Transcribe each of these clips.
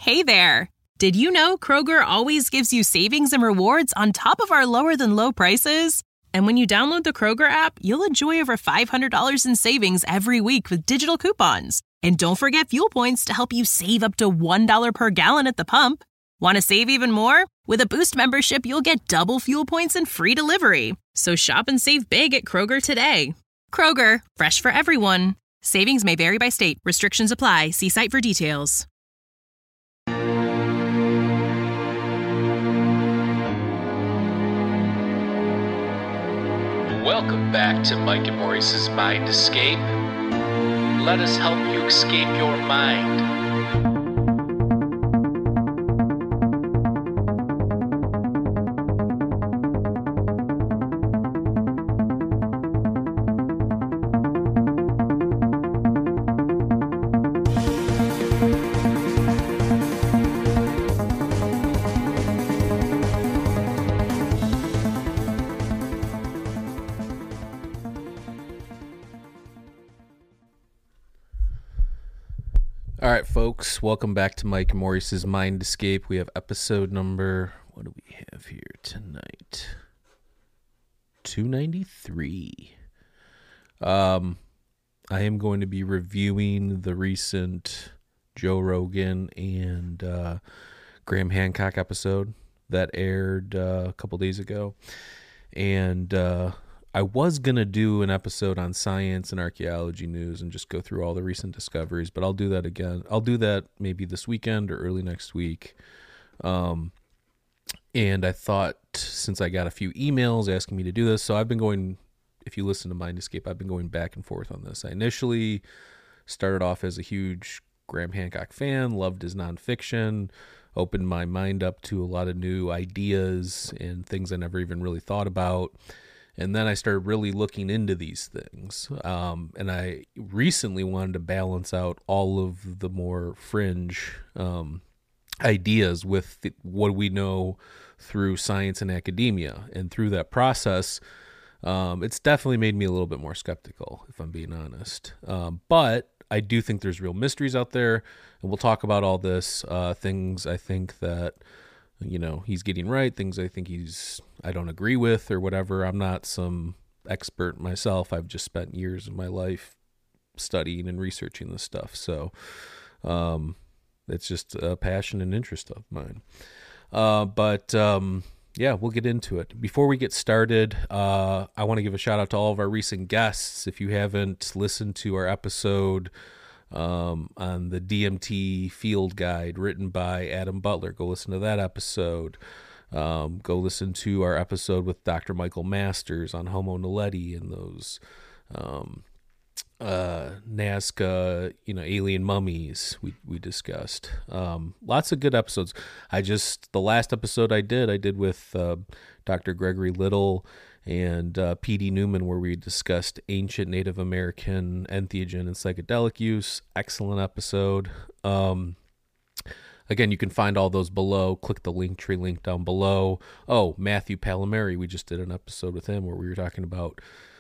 Hey there! Did you know Kroger always gives you savings and rewards on top of our lower-than-low prices? And when you download the Kroger app, you'll enjoy over $500 in savings every week with digital coupons. And don't forget fuel points to help you save up to $1 per gallon at the pump. Want to save even more? With a Boost membership, you'll get double fuel points and free delivery. So shop and save big at Kroger today. Kroger, fresh for everyone. Savings may vary by state. Restrictions apply. See site for details. Welcome back to Mike and Maurice's Mind Escape. Let us help you escape your mind. All right, folks, welcome back to Mike and Maurice's Mind Escape. We have episode number, what do we have here tonight? 293. I am going to be reviewing the recent Joe Rogan and Graham Hancock episode that aired a couple days ago. And I was going to do an episode on science and archaeology news and just go through all the recent discoveries, but I'll do that again. I'll do that maybe this weekend or early next week. And I thought, since I got a few emails asking me to do this, so I've been going, if you listen to Mind Escape, I've been going back and forth on this. I initially started off as a huge Graham Hancock fan, loved his nonfiction, opened my mind up to a lot of new ideas and things I never even really thought about. And then I started really looking into these things. And I recently wanted to balance out all of the more fringe ideas with what we know through science and academia. And through that process, it's definitely made me a little bit more skeptical, if I'm being honest. But I do think there's real mysteries out there. And we'll talk about all this, things I think that, you know, he's getting right, things I think I don't agree with or whatever. I'm not some expert myself. I've just spent years of my life studying and researching this stuff. So it's just a passion and interest of mine. But yeah, we'll get into it. Before we get started, I want to give a shout out to all of our recent guests. If you haven't listened to our episode on the DMT field guide written by Adam Butler, go listen to that episode. Go listen to our episode with Dr. Michael Masters on Homo naledi and those Nazca, alien mummies we discussed. Lots of good episodes. The last episode I did with Dr. Gregory Little and P.D. Newman, where we discussed ancient Native American entheogen and psychedelic use. Excellent episode. Again, you can find all those below. Click the Linktree link down below. Oh, Matthew Palomeri, we just did an episode with him where we were talking about,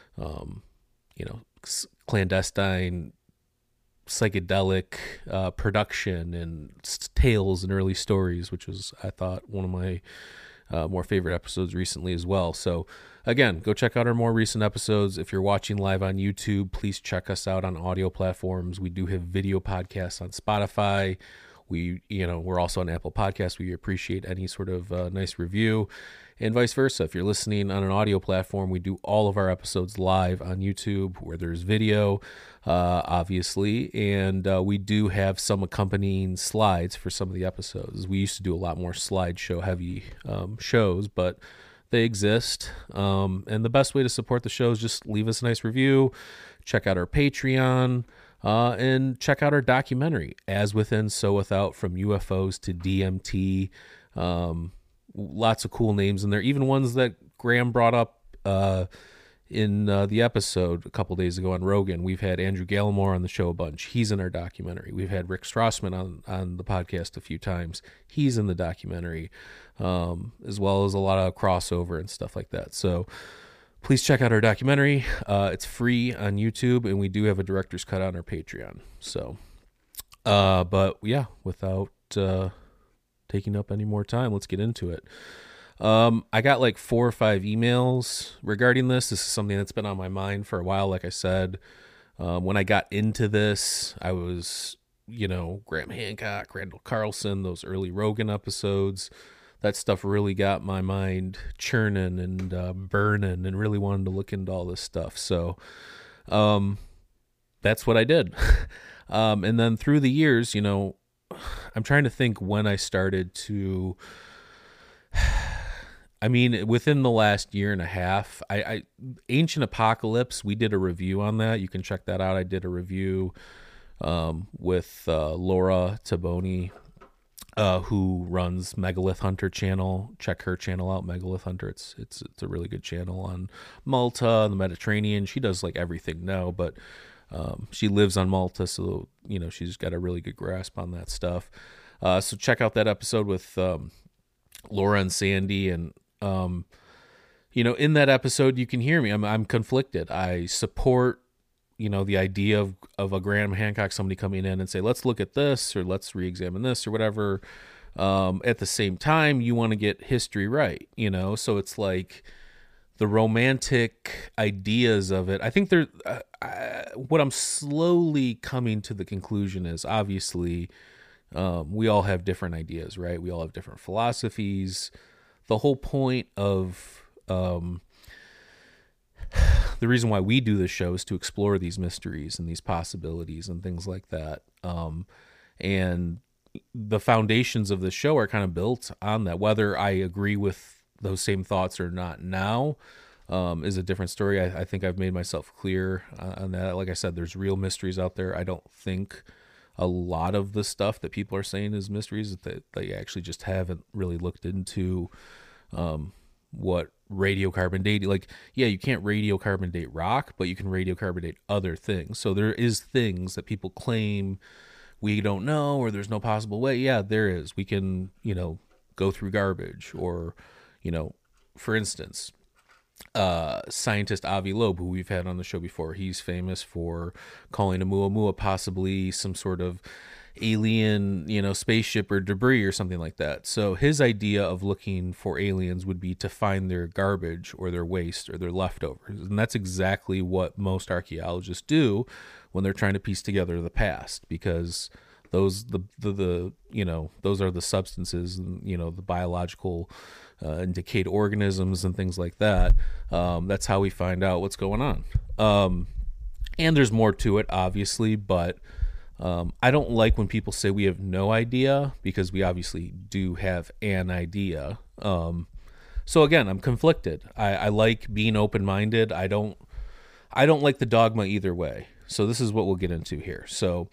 clandestine psychedelic production and tales and early stories, which was, I thought, one of my more favorite episodes recently as well. So again, go check out our more recent episodes. If you're watching live on YouTube, please check us out on audio platforms. We do have video podcasts on Spotify. We're also on Apple Podcasts. We appreciate any sort of nice review, and vice versa. If you're listening on an audio platform, we do all of our episodes live on YouTube where there's video, obviously, and we do have some accompanying slides for some of the episodes. We used to do a lot more slideshow heavy shows, but they exist. And the best way to support the show is just leave us a nice review, check out our Patreon, and check out our documentary, As Within, So Without, From UFOs to DMT. Lots of cool names in there, even ones that Graham brought up in the episode a couple days ago on Rogan. We've had Andrew Gallimore on the show a bunch. He's in our documentary. We've had Rick Strassman on the podcast a few times. He's in the documentary, as well as a lot of crossover and stuff like that. So please check out our documentary. It's free on YouTube, and we do have a director's cut on our Patreon. So, but yeah, without taking up any more time, let's get into it. I got like 4 or 5 emails regarding this. This is something that's been on my mind for a while. Like I said, when I got into this, I was, Graham Hancock, Randall Carlson, those early Rogan episodes. That stuff really got my mind churning and burning, and really wanted to look into all this stuff. So that's what I did. And then through the years, I'm trying to think when I started to... within the last year and a half, I Ancient Apocalypse, we did a review on that. You can check that out. I did a review with Laura Taboni, who runs Megalith Hunter channel. Check her channel out, Megalith Hunter. It's a really good channel on Malta and the Mediterranean. She does like everything now, but she lives on Malta, so she's got a really good grasp on that stuff. So check out that episode with Laura and Sandy, and in that episode, you can hear me. I'm conflicted. I support, the idea of a Graham Hancock, somebody coming in and say, let's look at this, or let's re-examine this, or whatever. At the same time, you want to get history right, so it's like the romantic ideas of it. I think what I'm slowly coming to the conclusion is, obviously, we all have different ideas, right? We all have different philosophies. The whole point of the reason why we do this show is to explore these mysteries and these possibilities and things like that. And the foundations of the show are kind of built on that. Whether I agree with those same thoughts or not now is a different story. I think I've made myself clear on that. Like I said, there's real mysteries out there. I don't think a lot of the stuff that people are saying is mysteries that they actually just haven't really looked into what radiocarbon dating, like, yeah, you can't radiocarbon date rock, but you can radiocarbon date other things. So there is things that people claim we don't know, or there's no possible way. Yeah, there is. We can, go through garbage, or, for instance, scientist Avi Loeb, who we've had on the show before, he's famous for calling Oumuamua possibly some sort of alien, spaceship or debris or something like that. So his idea of looking for aliens would be to find their garbage or their waste or their leftovers. And that's exactly what most archaeologists do when they're trying to piece together the past, because those those are the substances and the biological and decayed organisms and things like that. That's how we find out what's going on. And there's more to it, obviously, but I don't like when people say we have no idea, because we obviously do have an idea. So again, I'm conflicted. I like being open-minded. I don't like the dogma either way. So this is what we'll get into here. So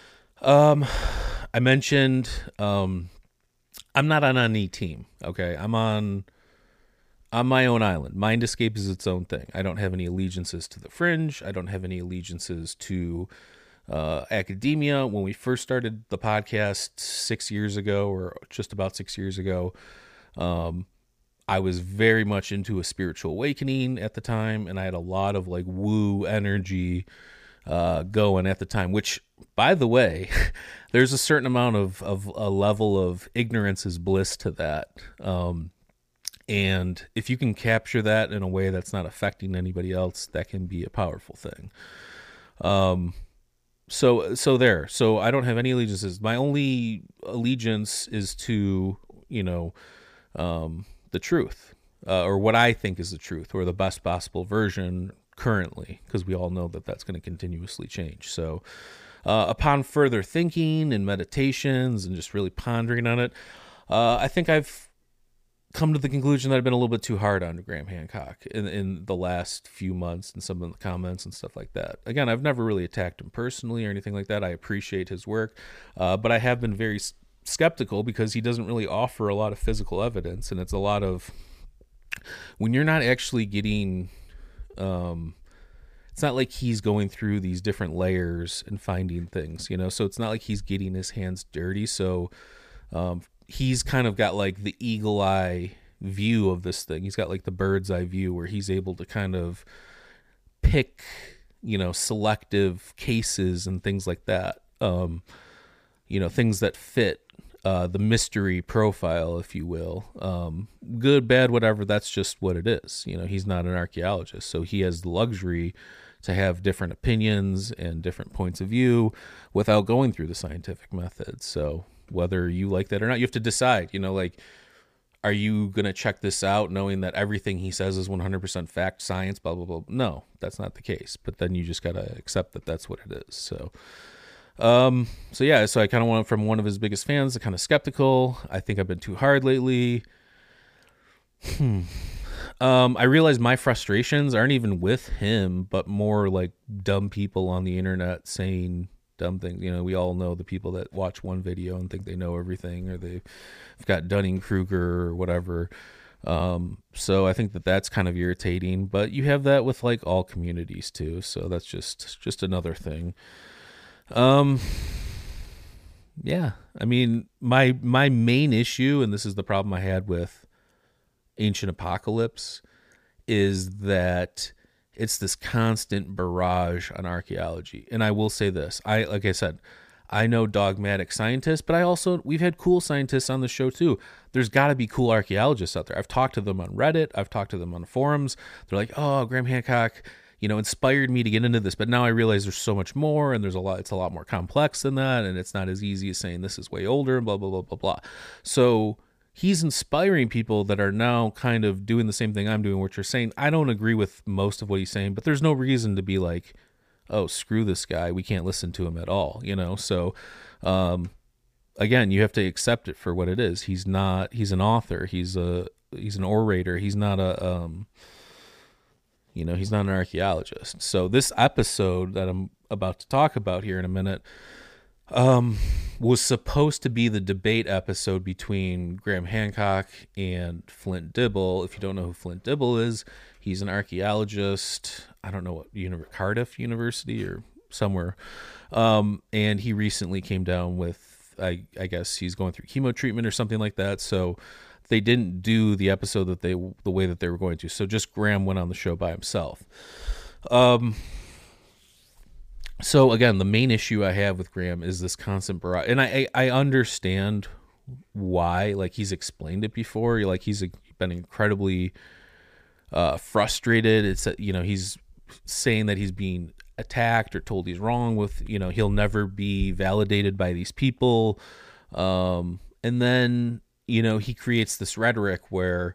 I mentioned I'm not on any team. Okay, I'm on my own island. Mind Escape is its own thing. I don't have any allegiances to the Fringe. I don't have any allegiances to academia. When we first started the podcast 6 years ago, or just about 6 years ago, I was very much into a spiritual awakening at the time, and I had a lot of like woo energy going at the time, which, by the way, there's a certain amount of a level of ignorance is bliss to that. And if you can capture that in a way that's not affecting anybody else, that can be a powerful thing. So there. So I don't have any allegiances. My only allegiance is to, the truth, or what I think is the truth, or the best possible version currently, because we all know that that's going to continuously change. So upon further thinking and meditations and just really pondering on it, I think I've come to the conclusion that I've been a little bit too hard on Graham Hancock in the last few months, and some of the comments and stuff like that. Again, I've never really attacked him personally or anything like that. I appreciate his work, but I have been very skeptical because he doesn't really offer a lot of physical evidence, and it's a lot of, when you're not actually getting, it's not like he's going through these different layers and finding things, so it's not like he's getting his hands dirty. So he's kind of got like the eagle eye view of this thing. He's got like the bird's eye view where he's able to kind of pick, selective cases and things like that. Things that fit the mystery profile, if you will. Good, bad, whatever, that's just what it is. You know, he's not an archaeologist, so he has the luxury to have different opinions and different points of view without going through the scientific method. So whether you like that or not, you have to decide, you know, like, are you going to check this out knowing that everything he says is 100% fact, science, blah, blah, blah? No, that's not the case. But then you just got to accept that that's what it is. So I kind of went from one of his biggest fans to kind of skeptical. I think I've been too hard lately. I realize my frustrations aren't even with him, but more like dumb people on the internet saying dumb things. You know, we all know the people that watch one video and think they know everything, or they've got Dunning-Kruger or whatever. So I think that that's kind of irritating, but you have that with like all communities too. So that's just another thing. Yeah, I mean, my main issue, and this is the problem I had with Ancient Apocalypse, is that it's this constant barrage on archaeology. And I will say this, like I said, I know dogmatic scientists, but we've had cool scientists on the show too. There's got to be cool archaeologists out there. I've talked to them on Reddit. I've talked to them on forums. They're like, oh, Graham Hancock, you know, inspired me to get into this, but now I realize there's so much more, and it's a lot more complex than that, and it's not as easy as saying this is way older, and blah, blah, blah, blah, blah. So he's inspiring people that are now kind of doing the same thing I'm doing, which are saying, I don't agree with most of what he's saying, but there's no reason to be like, oh, screw this guy, we can't listen to him at all, you know? So, again, you have to accept it for what it is. He's an author, he's an orator, he's not he's not an archaeologist. So this episode that I'm about to talk about here in a minute was supposed to be the debate episode between Graham Hancock and Flint Dibble. If you don't know who Flint Dibble is, he's an archaeologist. I don't know what Cardiff University or somewhere. And he recently came down with, I guess he's going through chemo treatment or something like that. So they didn't do the episode the way that they were going to. So just Graham went on the show by himself. So again, the main issue I have with Graham is this constant barrage, and I understand why. Like, he's explained it before. Like, he's been incredibly frustrated. It's he's saying that he's being attacked or told he's wrong with, he'll never be validated by these people, and then he creates this rhetoric where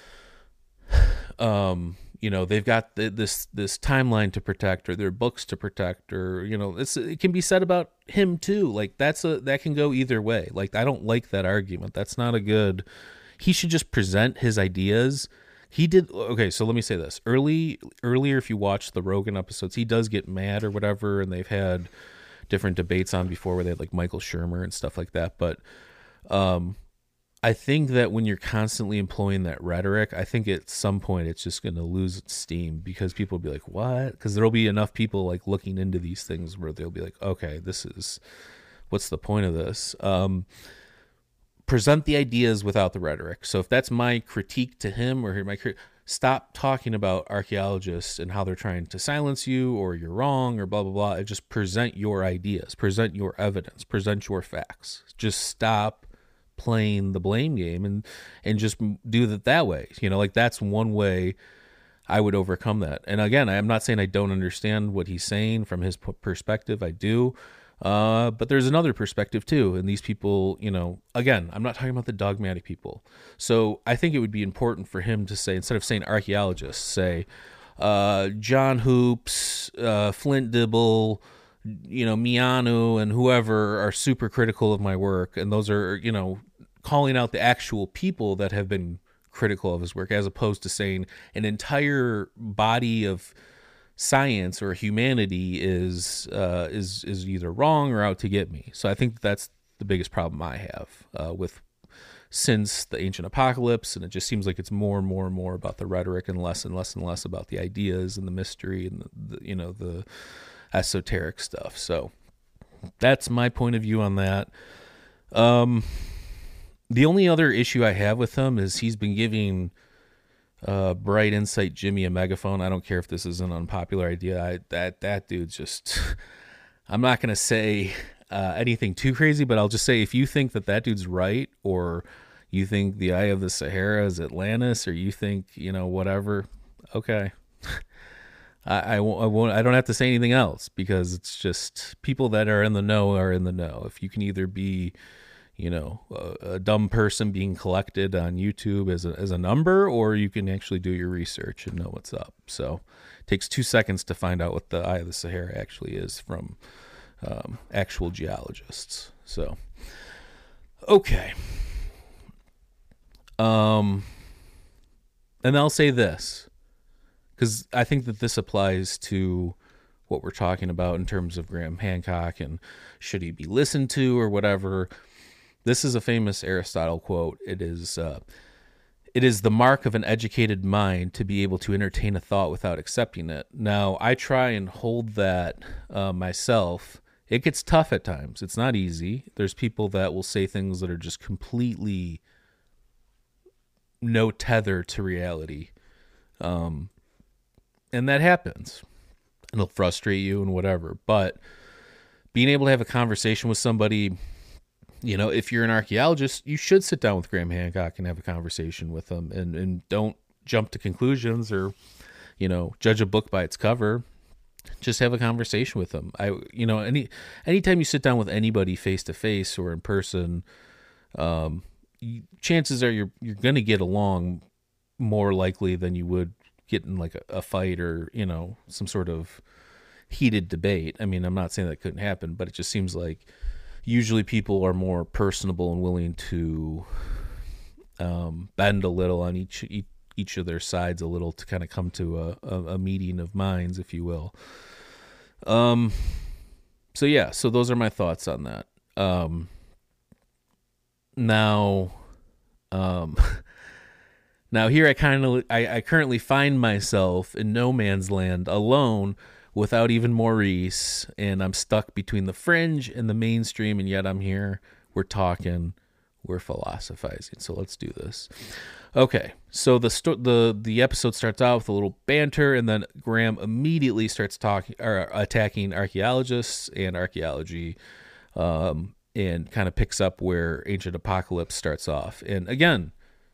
they've got this timeline to protect, or their books to protect, or it can be said about him too. Like, that can go either way. Like, I don't like that argument. That's not a good. He should just present his ideas. He did. Okay, so let me say this. Earlier, if you watch the Rogan episodes, he does get mad or whatever, and they've had different debates on before where they had like Michael Shermer and stuff like that. But I think that when you're constantly employing that rhetoric, I think at some point it's just going to lose its steam, because people will be like, what? Because there'll be enough people like looking into these things where they'll be like, okay, what's the point of this? Present the ideas without the rhetoric. So if that's my critique to him, or stop talking about archaeologists and how they're trying to silence you, or you're wrong, or blah, blah, blah. And just present your ideas, present your evidence, present your facts. Just stop playing the blame game and just do that way. Like, that's one way I would overcome that. And again, I'm not saying I don't understand what he's saying from his perspective. I do. But there's another perspective too. And these people, again, I'm not talking about the dogmatic people. So I think it would be important for him to say, instead of saying archaeologists, say, John Hoops, Flint Dibble, Mianu, and whoever are super critical of my work. And those are, calling out the actual people that have been critical of his work, as opposed to saying an entire body of science or humanity is either wrong or out to get me. So I think that's the biggest problem I have since the Ancient Apocalypse, and it just seems like it's more and more and more about the rhetoric and less and less about the ideas and the mystery and the esoteric stuff. So that's my point of view on that. The only other issue I have with him is he's been giving Bright Insight Jimmy a megaphone. I don't care if this is an unpopular idea. That dude's just, I'm not going to say anything too crazy, but I'll just say if you think that dude's right, or you think the Eye of the Sahara is Atlantis, or you think, whatever, okay. I won't. I don't have to say anything else, because it's just people that are in the know are in the know. If you can either be, a dumb person being collected on YouTube as a number, or you can actually do your research and know what's up. So it takes 2 seconds to find out what the Eye of the Sahara actually is from actual geologists. So, okay. And I'll say this, because I think that this applies to what we're talking about in terms of Graham Hancock and should he be listened to or whatever. This is a famous Aristotle quote. It is the mark of an educated mind to be able to entertain a thought without accepting it. Now, I try and hold that myself. It gets tough at times. It's not easy. There's people that will say things that are just completely no tether to reality. And that happens. It'll frustrate you and whatever. But being able to have a conversation with somebody, if you're an archaeologist, you should sit down with Graham Hancock and have a conversation with them, and don't jump to conclusions or, judge a book by its cover. Just have a conversation with them. Anytime you sit down with anybody face to face or in person, chances are you're going to get along more likely than you would get in like a fight or, some sort of heated debate. I mean, I'm not saying that couldn't happen, but it just seems like usually people are more personable and willing to bend a little on each of their sides a little to kind of come to a meeting of minds, if you will. So those are my thoughts on that. Now here I currently find myself in no man's land, alone, without even Maurice, and I'm stuck between the fringe and the mainstream, and yet I'm here. We're talking, we're philosophizing. So let's do this. Okay, so the episode starts out with a little banter, and then Graham immediately starts attacking archaeologists and archaeology, and kind of picks up where Ancient Apocalypse starts off. And again,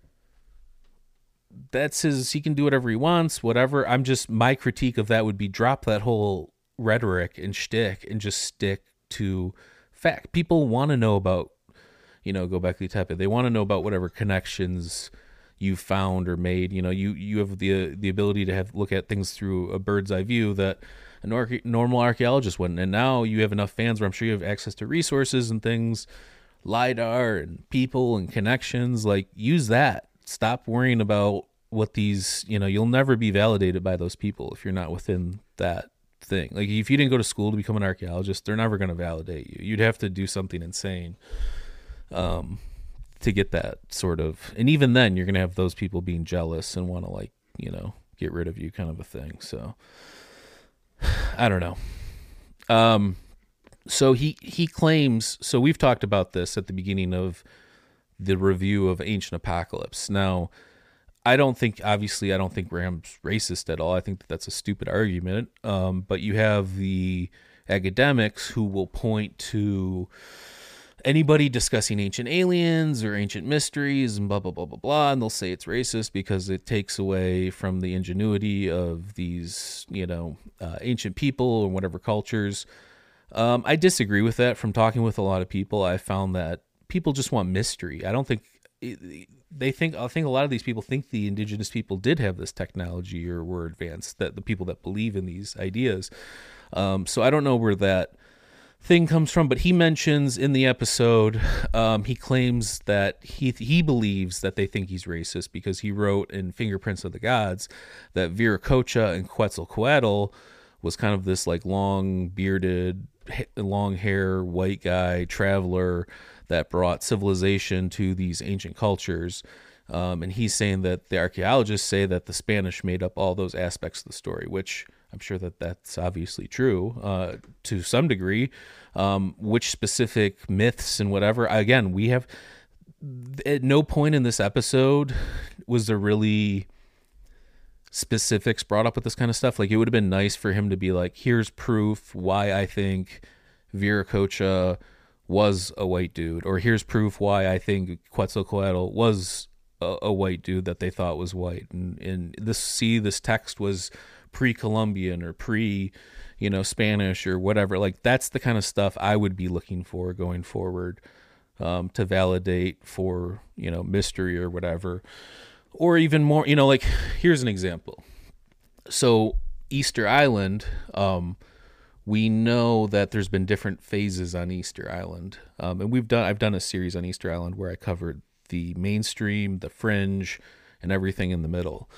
he can do whatever he wants, whatever. My critique of that would be drop that whole rhetoric and shtick and just stick to fact. People want to know about, Göbekli Tepe. They want to know about whatever connections you found or made. You have the ability to look at things through a bird's eye view that a normal archaeologist wouldn't. And now you have enough fans where I'm sure you have access to resources and things, LiDAR and people and connections. Like, use that. Stop worrying about what these, you'll never be validated by those people if you're not within that thing. Like, if you didn't go to school to become an archaeologist, they're never going to validate you. You'd have to do something insane to get that sort of, and even then you're going to have those people being jealous and want to get rid of you, kind of a thing. So I don't know. So he claims, so we've talked about this at the beginning of the review of Ancient Apocalypse. Now, I don't think Graham's racist at all. I think that's a stupid argument. But you have the academics who will point to anybody discussing ancient aliens or ancient mysteries and blah, blah, blah, blah, blah, and they'll say it's racist because it takes away from the ingenuity of these, ancient people or whatever cultures. I disagree with that. From talking with a lot of people, I found that people just want mystery. I think a lot of these people think the indigenous people did have this technology or were advanced, that the people that believe in these ideas. So I don't know where that thing comes from, but he mentions in the episode, he claims that he believes that they think he's racist because he wrote in Fingerprints of the Gods that Viracocha and Quetzalcoatl was kind of this like long bearded, long hair, white guy traveler that brought civilization to these ancient cultures. And he's saying that the archaeologists say that the Spanish made up all those aspects of the story, which I'm sure that that's obviously true to some degree. Which specific myths and whatever, again, we have at no point in this episode was there really specifics brought up with this kind of stuff. Like, it would have been nice for him to be like, here's proof why I think Viracocha was a white dude, or here's proof why I think Quetzalcoatl was a white dude that they thought was white, and this text was pre-Columbian or Spanish or whatever. Like, that's the kind of stuff I would be looking for going forward, to validate for mystery or whatever, or even more. Like, here's an example. So Easter Island, we know that there's been different phases on Easter Island, and I've done a series on Easter Island where I covered the mainstream, the fringe, and everything in the middle.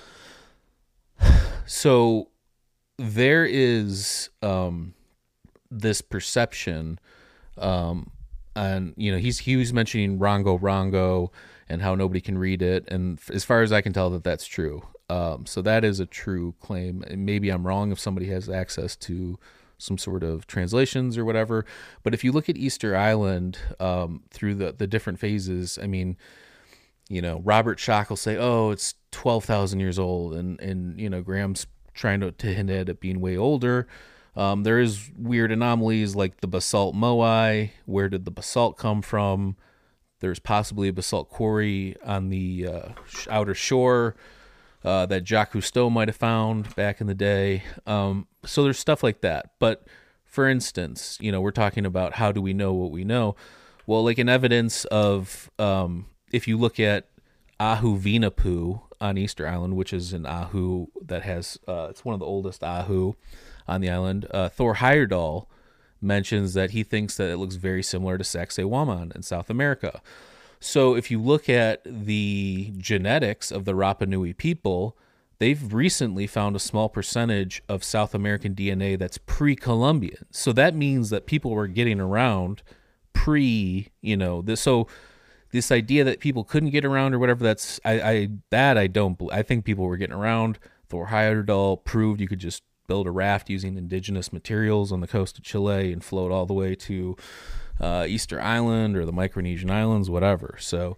So there is this perception, and he was mentioning Rongo Rongo and how nobody can read it, and as far as I can tell, that's true. So that is a true claim. And maybe I'm wrong if somebody has access to some sort of translations or whatever. But if you look at Easter Island through the different phases, I mean, Robert Schock will say, oh, it's 12,000 years old. And Graham's trying to hint at it being way older. There is weird anomalies like the basalt moai. Where did the basalt come from? There's possibly a basalt quarry on the outer shore that Jacques Cousteau might have found back in the day. So there's stuff like that. But for instance, we're talking about how do we know what we know? Well, like an evidence of, if you look at Ahu Vinapu on Easter Island, which is an Ahu that has, it's one of the oldest Ahu on the island. Thor Heyerdahl mentions that he thinks that it looks very similar to Sacsayhuaman in South America. So if you look at the genetics of the Rapa Nui people, they've recently found a small percentage of South American DNA that's pre-Columbian. So that means that people were getting around this. So this idea that people couldn't get around or whatever, I don't believe. I think people were getting around. Thor Heyerdahl proved you could just build a raft using indigenous materials on the coast of Chile and float all the way to Easter Island or the Micronesian Islands, whatever. So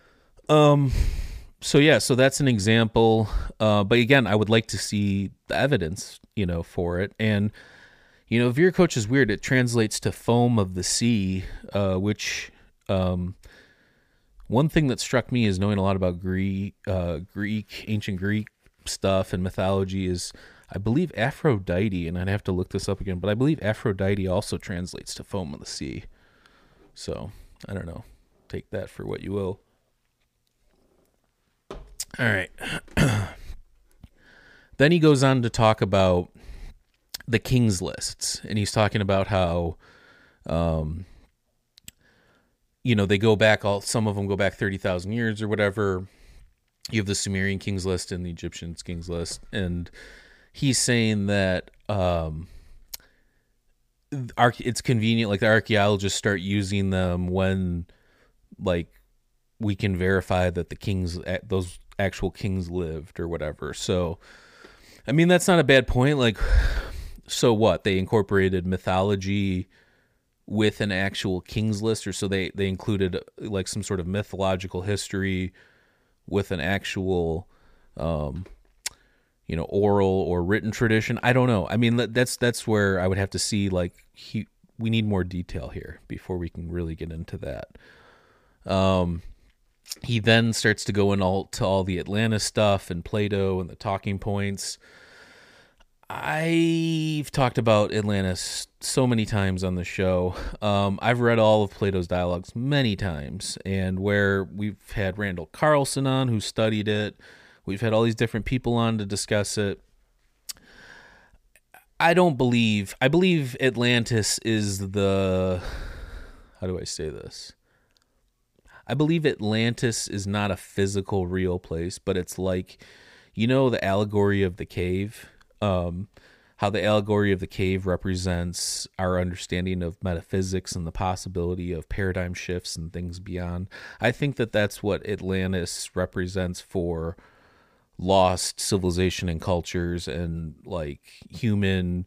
that's an example. But again, I would like to see the evidence, for it. And, Viracocha is weird. It translates to foam of the sea, which, one thing that struck me is knowing a lot about ancient Greek stuff and mythology is, I believe Aphrodite, and I'd have to look this up again, but I believe Aphrodite also translates to foam of the sea. So, I don't know. Take that for what you will. All right. Then he goes on to talk about the king's lists, and he's talking about how, they go back, some of them go back 30,000 years or whatever. You have the Sumerian king's list and the Egyptian king's list, and he's saying that it's convenient, like the archaeologists start using them when, like, we can verify that those actual kings lived or whatever. So, I mean, that's not a bad point. Like, so what? They incorporated mythology with an actual king's list, or so they included like some sort of mythological history with an actual oral or written tradition. I don't know. I mean, that's where I would have to see, like, we need more detail here before we can really get into that. He then starts to go into all the Atlantis stuff and Plato and the talking points. I've talked about Atlantis so many times on the show. I've read all of Plato's dialogues many times, and where we've had Randall Carlson on who studied it. We've had all these different people on to discuss it. I believe Atlantis is how do I say this? I believe Atlantis is not a physical real place, but it's like, the allegory of the cave, how the allegory of the cave represents our understanding of metaphysics and the possibility of paradigm shifts and things beyond. I think that that's what Atlantis represents for lost civilization and cultures and, like, human,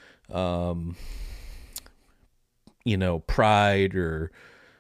pride or,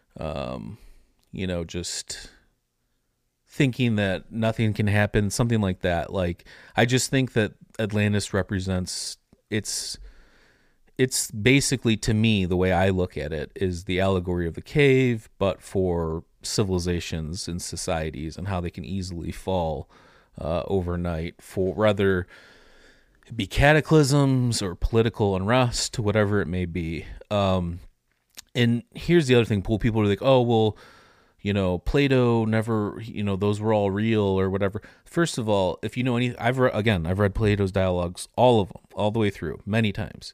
just thinking that nothing can happen, something like that. Like, I just think that Atlantis represents it's basically, to me, the way I look at it is the allegory of the cave, but for civilizations and societies and how they can easily fall overnight, for whether it be cataclysms or political unrest, whatever it may be. And here's the other thing: people are like, "Oh, well, Plato never, those were all real or whatever." First of all, if you know I've read Plato's dialogues, all of them, all the way through, many times.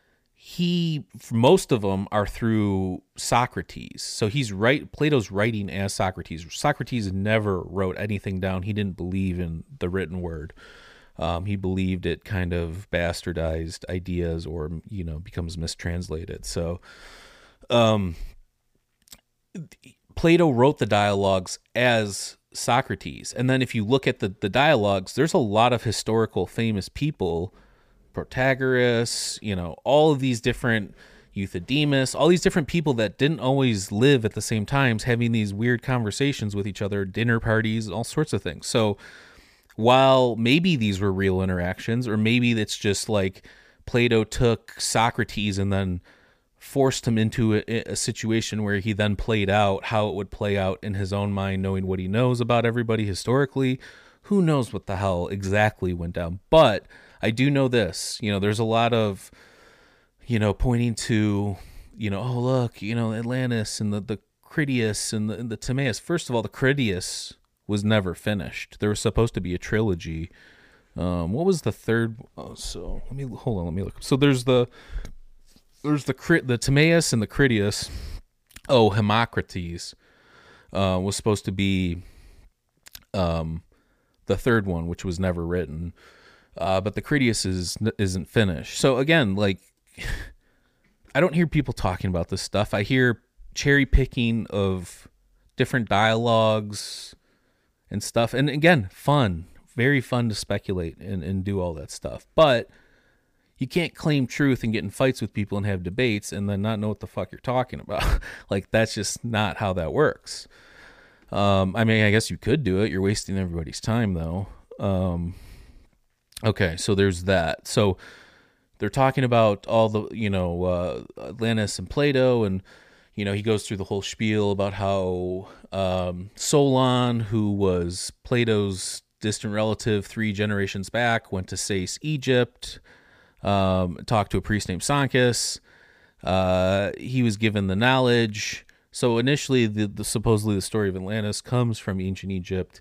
Most of them are through Socrates. So Plato's writing as Socrates. Socrates never wrote anything down. He didn't believe in the written word. He believed it kind of bastardized ideas or, becomes mistranslated. So, Plato wrote the dialogues as Socrates. And then if you look at the dialogues, there's a lot of historical famous people, Protagoras, all of these different Euthydemus, all these different people that didn't always live at the same times, having these weird conversations with each other, dinner parties, all sorts of things. So while maybe these were real interactions, or maybe it's just like Plato took Socrates and then forced him into a situation where he then played out how it would play out in his own mind, knowing what he knows about everybody historically. Who knows what the hell exactly went down? But I do know this, there's a lot of, pointing to, oh, look, Atlantis and the Critias and the Timaeus. First of all, the Critias was never finished. There was supposed to be a trilogy. What was the third? Oh, so let me look. So there's the Timaeus and the Critias. Oh, Hermocrates was supposed to be the third one, which was never written. But the Critias isn't finished. So again, like, I don't hear people talking about this stuff. I hear cherry picking of different dialogues and stuff. And again, fun, very fun to speculate and do all that stuff. But you can't claim truth and get in fights with people and have debates and then not know what the fuck you're talking about. Like, that's just not how that works. I guess you could do it. You're wasting everybody's time, though. Okay, so there's that. So they're talking about all the, Atlantis and Plato, and, he goes through the whole spiel about how Solon, who was Plato's distant relative 3 generations back, went to Sais, Egypt, talked to a priest named Sancus. He was given the knowledge. So initially, the supposedly the story of Atlantis comes from ancient Egypt,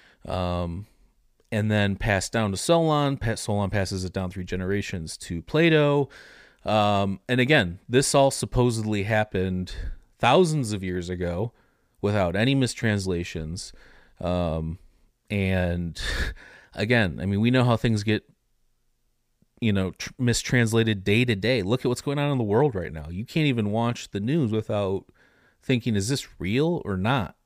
and then passed down to Solon. Solon passes it down 3 generations to Plato. And again, this all supposedly happened thousands of years ago without any mistranslations. And again, we know how things get, mistranslated day to day. Look at what's going on in the world right now. You can't even watch the news without thinking, is this real or not?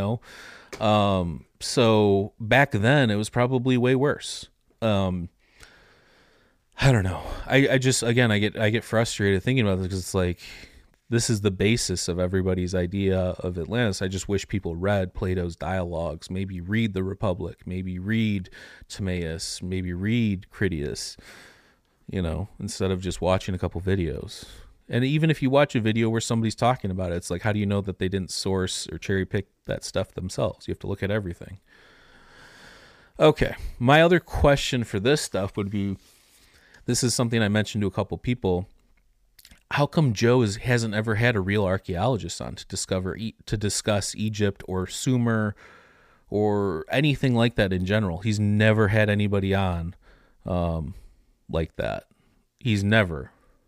So back then it was probably way worse. I don't know. I get frustrated thinking about this because it's like, this is the basis of everybody's idea of Atlantis. I just wish people read Plato's dialogues, maybe read the Republic, maybe read Timaeus, maybe read Critias, instead of just watching a couple videos. And even if you watch a video where somebody's talking about it, it's like, how do you know that they didn't source or cherry pick that stuff themselves? You have to look at everything. Okay, my other question for this stuff would be, this is something I mentioned to a couple people. How come Joe hasn't ever had a real archaeologist on to discuss Egypt or Sumer or anything like that in general? He's never had anybody on like that. He's never.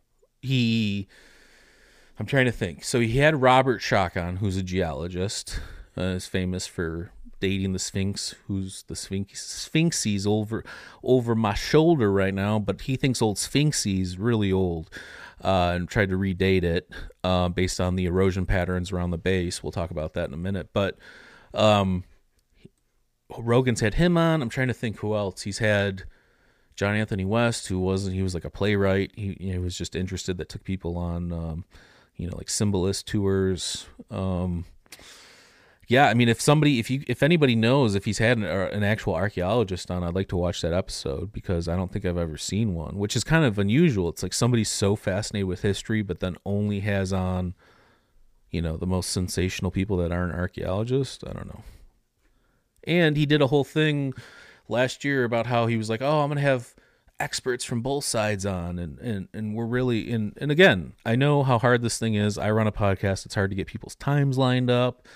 I'm trying to think. So he had Robert Schoch on, who's a geologist, is famous for dating the Sphinx, who's the Sphinxes over my shoulder right now, but he thinks old Sphinxes really old, and tried to redate it based on the erosion patterns around the base. We'll talk about that in a minute. But Rogan's had him on. I'm trying to think who else. He's had John Anthony West, he was like a playwright. He was just interested, that took people on, like symbolist tours. Yeah, I mean, if anybody knows if he's had an actual archaeologist on, I'd like to watch that episode because I don't think I've ever seen one, which is kind of unusual. It's like somebody's so fascinated with history, but then only has on, the most sensational people that aren't archaeologists. I don't know. And he did a whole thing last year about how he was like, oh, I'm going to have experts from both sides on, and we're really and again, I know how hard this thing is. I run a podcast. It's hard to get people's times lined up.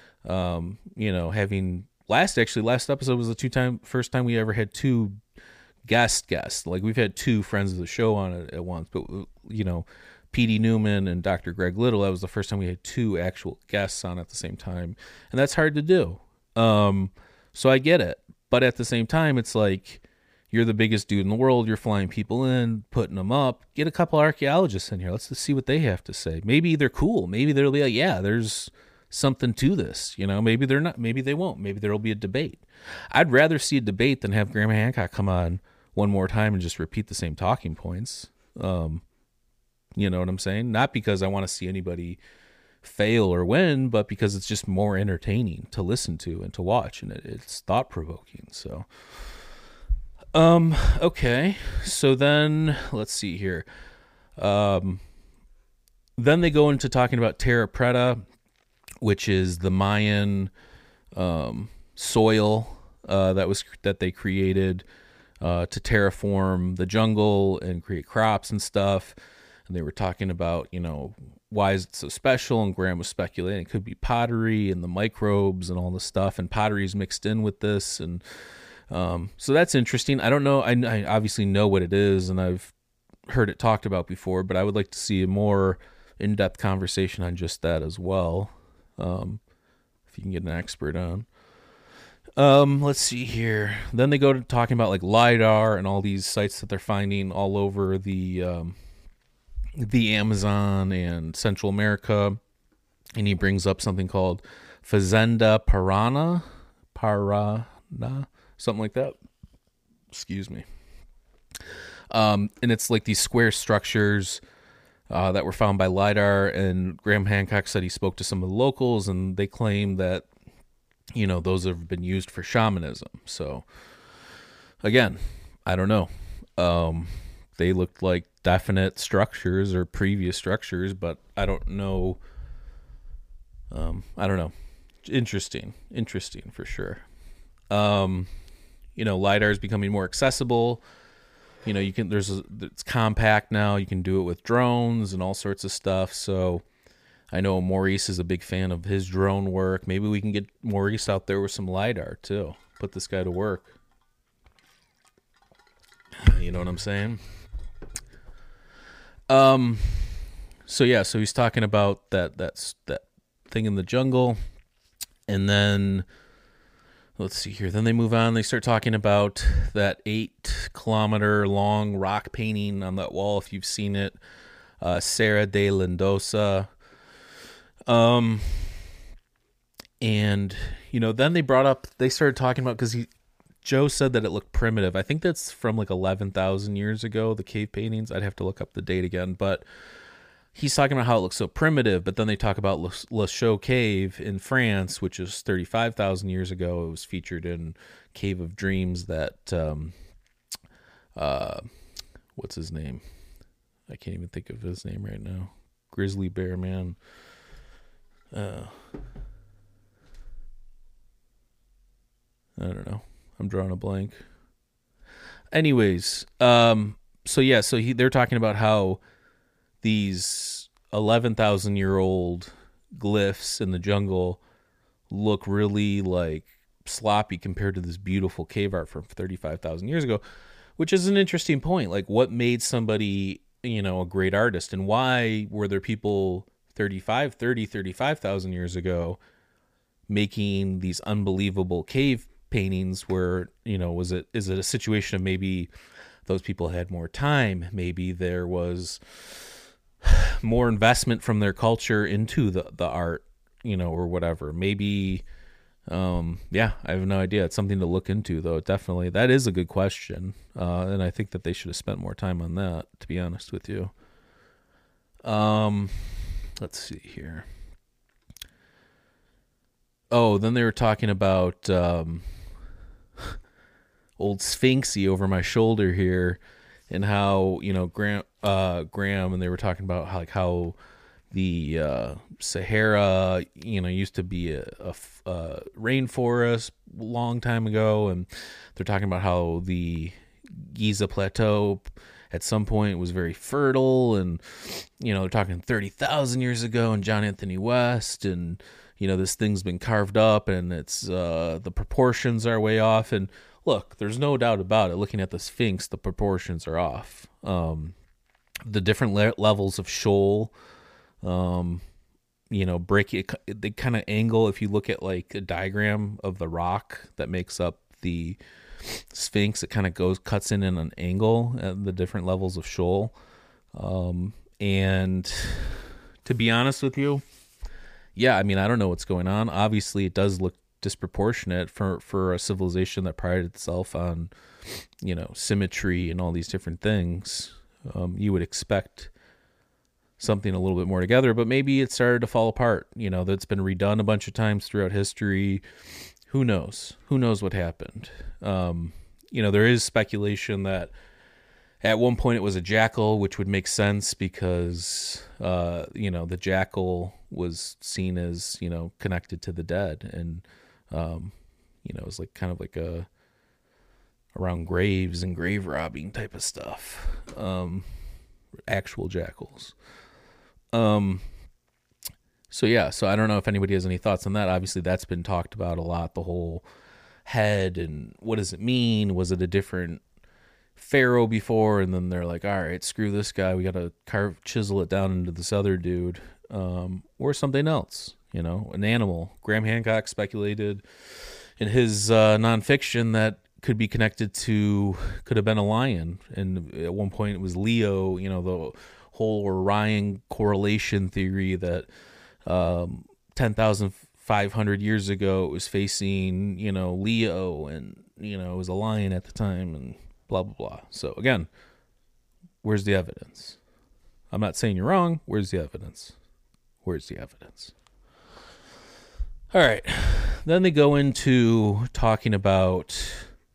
Having last episode was the first time we ever had two guests. Like we've had two friends of the show on it at once, but PD Newman and Dr. Greg Little, that was the first time we had two actual guests on at the same time. And that's hard to do. So I get it. But at the same time, it's like, you're the biggest dude in the world. You're flying people in, putting them up. Get a couple archaeologists in here. Let's just see what they have to say. Maybe they're cool. Maybe they'll be like, yeah, there's something to this. Maybe they're not. Maybe they won't. Maybe there'll be a debate. I'd rather see a debate than have Graham Hancock come on one more time and just repeat the same talking points. You know what I'm saying? Not because I want to see anybody fail or win, but because it's just more entertaining to listen to and to watch, and it's thought-provoking. So... okay. So then let's see here. Then they go into talking about Terra Preta, which is the Mayan, soil, that they created, to terraform the jungle and create crops and stuff. And they were talking about, why is it so special? And Graham was speculating it could be pottery and the microbes and all this stuff, and pottery's mixed in with this. And, so that's interesting. I don't know. I obviously know what it is, and I've heard it talked about before, but I would like to see a more in-depth conversation on just that as well. If you can get an expert on. Let's see here. Then they go to talking about like LiDAR and all these sites that they're finding all over the Amazon and Central America. And he brings up something called Fazenda Parana, something like that. Excuse me. And it's like these square structures that were found by LiDAR, and Graham Hancock said he spoke to some of the locals, and they claim that, those have been used for shamanism. So, again, I don't know. They looked like definite structures or previous structures, but I don't know. I don't know. Interesting for sure. LiDAR is becoming more accessible. It's compact now. You can do it with drones and all sorts of stuff. So I know Maurice is a big fan of his drone work. Maybe we can get Maurice out there with some LiDAR too. Put this guy to work. You know what I'm saying? So he's talking about that thing in the jungle, and then let's see here. Then they move on. They start talking about that 8-kilometer long rock painting on that wall. If you've seen it, Serra de Lindosa. And then they started talking about, because Joe said that it looked primitive. I think that's from like 11,000 years ago, the cave paintings. I'd have to look up the date again, but he's talking about how it looks so primitive. But then they talk about Le Chaux Cave in France, which is 35,000 years ago. It was featured in Cave of Dreams that, what's his name? I can't even think of his name right now. Grizzly Bear Man. I don't know. I'm drawing a blank. Anyways, they're talking about how these 11,000-year-old glyphs in the jungle look really like sloppy compared to this beautiful cave art from 35,000 years ago, which is an interesting point. Like, what made somebody, a great artist, and why were there people 35,000 years ago making these unbelievable cave paintings where, is it a situation of maybe those people had more time? Maybe there was more investment from their culture into the art, or whatever. Maybe, I have no idea. It's something to look into, though. Definitely. That is a good question. And I think that they should have spent more time on that, to be honest with you. Let's see here. Oh, then they were talking about old Sphinxy over my shoulder here, and how, you know, Graham, and they were talking about how the Sahara, you know, used to be a rainforest a long time ago, and they're talking about how the Giza Plateau at some point was very fertile, and, you know, they're talking 30,000 years ago, and John Anthony West, and, you know, this thing's been carved up, and it's the proportions are way off. And look, there's no doubt about it. Looking at the Sphinx, the proportions are off. The different levels of shoal, you know, break it. They kind of angle. If you look at like a diagram of the rock that makes up the Sphinx, it kind of cuts in an angle at the different levels of shoal. And to be honest with you, yeah, I mean, I don't know what's going on. Obviously, it does look disproportionate for a civilization that prided itself on, you know, symmetry and all these different things. You would expect something a little bit more together, but maybe it started to fall apart. You know, that's been redone a bunch of times throughout history. Who knows? Who knows what happened? You know, there is speculation that at one point it was a jackal, which would make sense because, you know, the jackal was seen as, you know, connected to the dead. And, you know, it was like kind of like around graves and grave robbing type of stuff. Actual jackals. So yeah, so I don't know if anybody has any thoughts on that. Obviously that's been talked about a lot, the whole head and what does it mean? Was it a different pharaoh before? And then they're like, all right, screw this guy. We got to chisel it down into this other dude, or something else, you know, an animal. Graham Hancock speculated in his nonfiction that could have been a lion. And at one point it was Leo, you know, the whole Orion correlation theory that 10,500 years ago it was facing, you know, Leo, and, you know, it was a lion at the time, and blah, blah, blah. So again, where's the evidence? I'm not saying you're wrong. Where's the evidence? Where's the evidence? All right. Then they go into talking about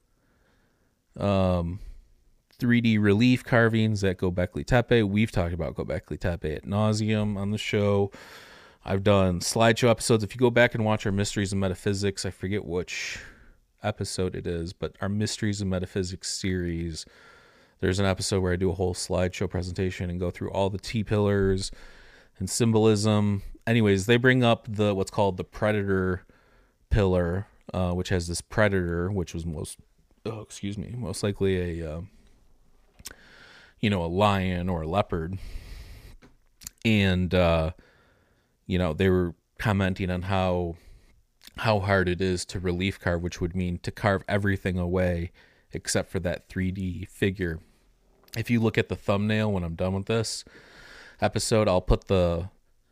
3D relief carvings at Göbekli Tepe. We've talked about Göbekli Tepe ad nauseum on the show. I've done slideshow episodes. If you go back and watch our Mysteries of Metaphysics, I forget which episode it is, but our Mysteries of Metaphysics series, there's an episode where I do a whole slideshow presentation and go through all the T-pillars and symbolism. Anyways, they bring up what's called the predator pillar, which has this predator, which was most likely a you know, a lion or a leopard. And you know, they were commenting on how hard it is to relief carve, which would mean to carve everything away except for that 3D figure. If you look at the thumbnail when I'm done with this episode, I'll put the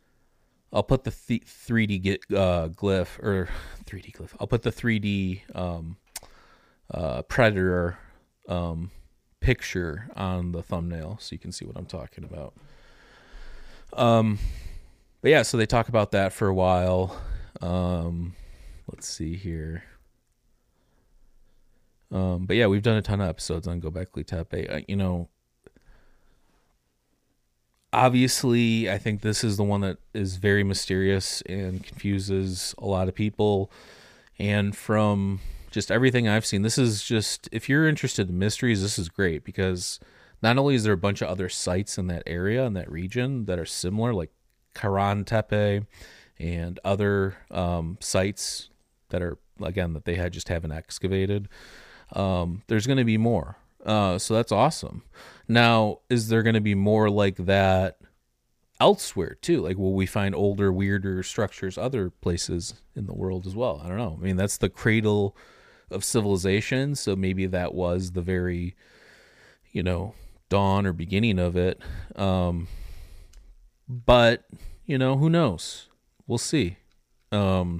3D glyph or 3D glyph. I'll put the 3D predator picture on the thumbnail so you can see what I'm talking about. But yeah, so they talk about that for a while. Let's see here. But yeah, we've done a ton of episodes on Göbekli Tepe. You know, obviously, I think this is the one that is very mysterious and confuses a lot of people. And from just everything I've seen, this is just, if you're interested in mysteries, this is great, because not only is there a bunch of other sites in that area, in that region, that are similar, like Karahan Tepe and other sites that are, again, that they haven't excavated. There's going to be more. So that's awesome. Now, is there going to be more like that elsewhere too? Like, will we find older, weirder structures other places in the world as well? I don't know. I mean, that's the cradle of civilization. So maybe that was the very, you know, dawn or beginning of it. But, you know, who knows? We'll see. I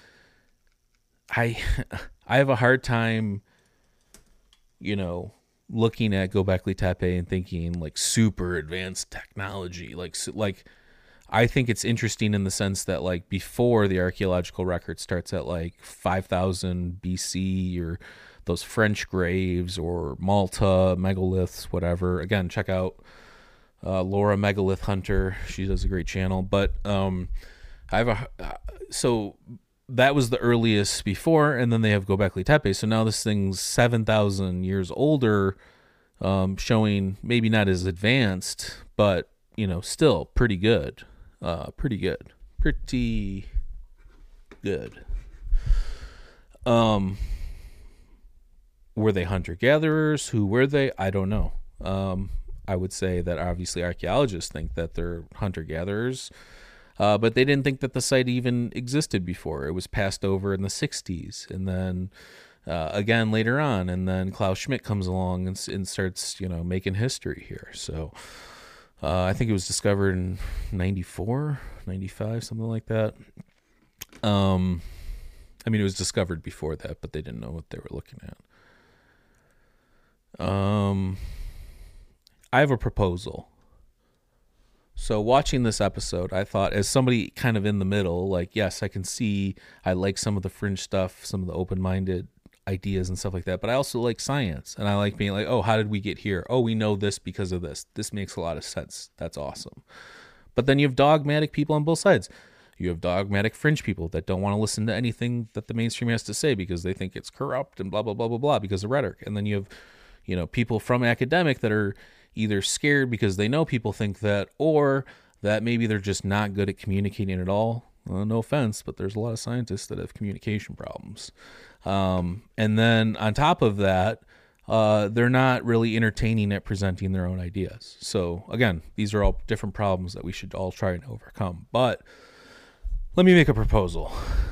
have a hard time, you know, looking at Göbekli Tepe and thinking like super advanced technology. Like I think it's interesting in the sense that like before the archaeological record starts at like 5000 BC or those French graves or Malta megaliths, whatever. Again, check out Laura Megalith Hunter. She does a great channel. But so that was the earliest before, and then they have Göbekli Tepe. So now this thing's 7,000 years older, showing maybe not as advanced, but still pretty good. Pretty good. Were they hunter-gatherers? Who were they? I don't know. I would say that obviously archaeologists think that they're hunter-gatherers, but they didn't think that the site even existed before. It was passed over in the 60s, and then again later on, and then Klaus Schmidt comes along and starts, making history here. So I think it was discovered in 94, 95, something like that. I mean, it was discovered before that, but they didn't know what they were looking at. I have a proposal. So watching this episode, I thought, as somebody kind of in the middle, like, yes, I can see, I like some of the fringe stuff, some of the open-minded ideas and stuff like that, but I also like science, and I like being like, oh, how did we get here? Oh, we know this because of this. This makes a lot of sense. That's awesome. But then you have dogmatic people on both sides. You have dogmatic fringe people that don't want to listen to anything that the mainstream has to say because they think it's corrupt and blah, blah, blah, blah, blah because of rhetoric. And then you have, people from academic that are either scared because they know people think that, or that maybe they're just not good at communicating at all. Well, no offense, but there's a lot of scientists that have communication problems. And then on top of that, they're not really entertaining at presenting their own ideas. So again, these are all different problems that we should all try and overcome. But let me make a proposal.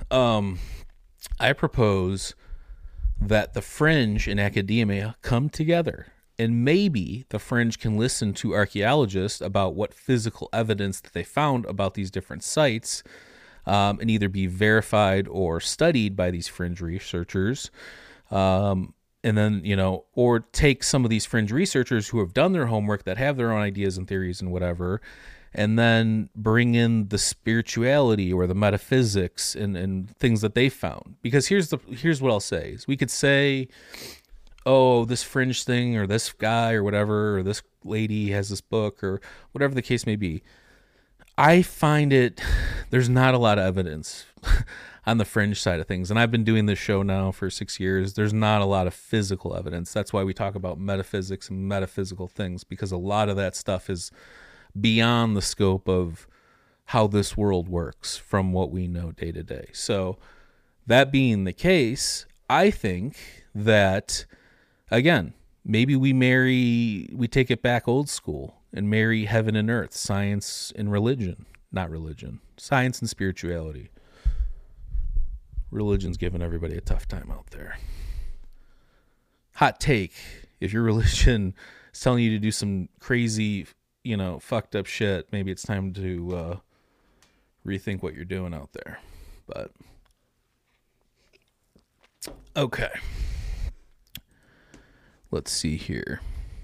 I propose that the fringe and academia come together, and maybe the fringe can listen to archaeologists about what physical evidence that they found about these different sites, and either be verified or studied by these fringe researchers. And then, or take some of these fringe researchers who have done their homework, that have their own ideas and theories and whatever, and then bring in the spirituality or the metaphysics and things that they found. Because here's what I'll say is, we could say, oh, this fringe thing, or this guy, or whatever, or this lady has this book, or whatever the case may be. I find there's not a lot of evidence on the fringe side of things. And I've been doing this show now for 6 years. There's not a lot of physical evidence. That's why we talk about metaphysics and metaphysical things, because a lot of that stuff is beyond the scope of how this world works from what we know day to day. So that being the case, I think that, again, maybe we take it back old school and marry heaven and earth, science and religion. Not religion, science and spirituality. Religion's giving everybody a tough time out there. Hot take: if your religion is telling you to do some crazy, fucked up shit, maybe it's time to rethink what you're doing out there. But okay, let's see here.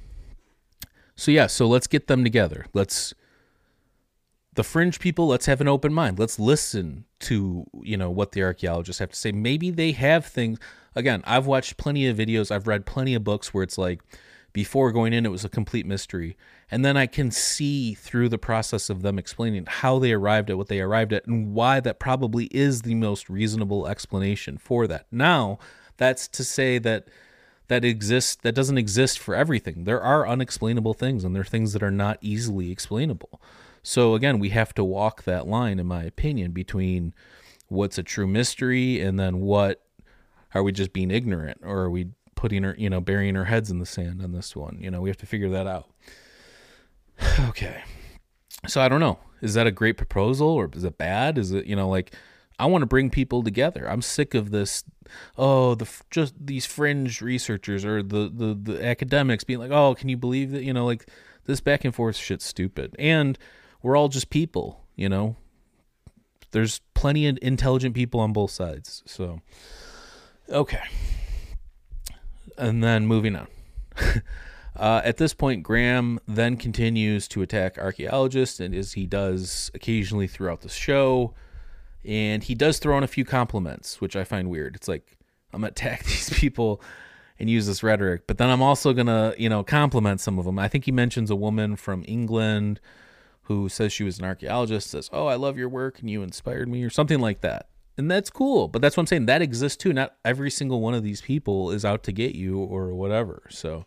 So let's get them together. The fringe people, let's have an open mind. Let's listen to, what the archaeologists have to say. Maybe they have things. Again, I've watched plenty of videos. I've read plenty of books where it's like, before going in, it was a complete mystery. And then I can see through the process of them explaining how they arrived at what they arrived at and why that probably is the most reasonable explanation for that. Now, that's to say that doesn't exist for everything. There are unexplainable things, and there are things that are not easily explainable. So again, we have to walk that line, in my opinion, between what's a true mystery and then what are we just being ignorant, or are we putting burying our heads in the sand on this one? We have to figure that out. Okay. So I don't know. Is that a great proposal, or is it bad? Is it, I want to bring people together. I'm sick of this. Oh, just these fringe researchers or the academics being like, oh, can you believe that? This back and forth shit's stupid. And we're all just people, There's plenty of intelligent people on both sides. So, okay. And then moving on. At this point, Graham then continues to attack archaeologists, and as he does occasionally throughout the show, and he does throw in a few compliments, which I find weird. It's like, I'm going to attack these people and use this rhetoric, but then I'm also going to, compliment some of them. I think he mentions a woman from England who says she was an archaeologist, says, "Oh, I love your work and you inspired me," or something like that. And that's cool, but that's what I'm saying. That exists too. Not every single one of these people is out to get you or whatever. So,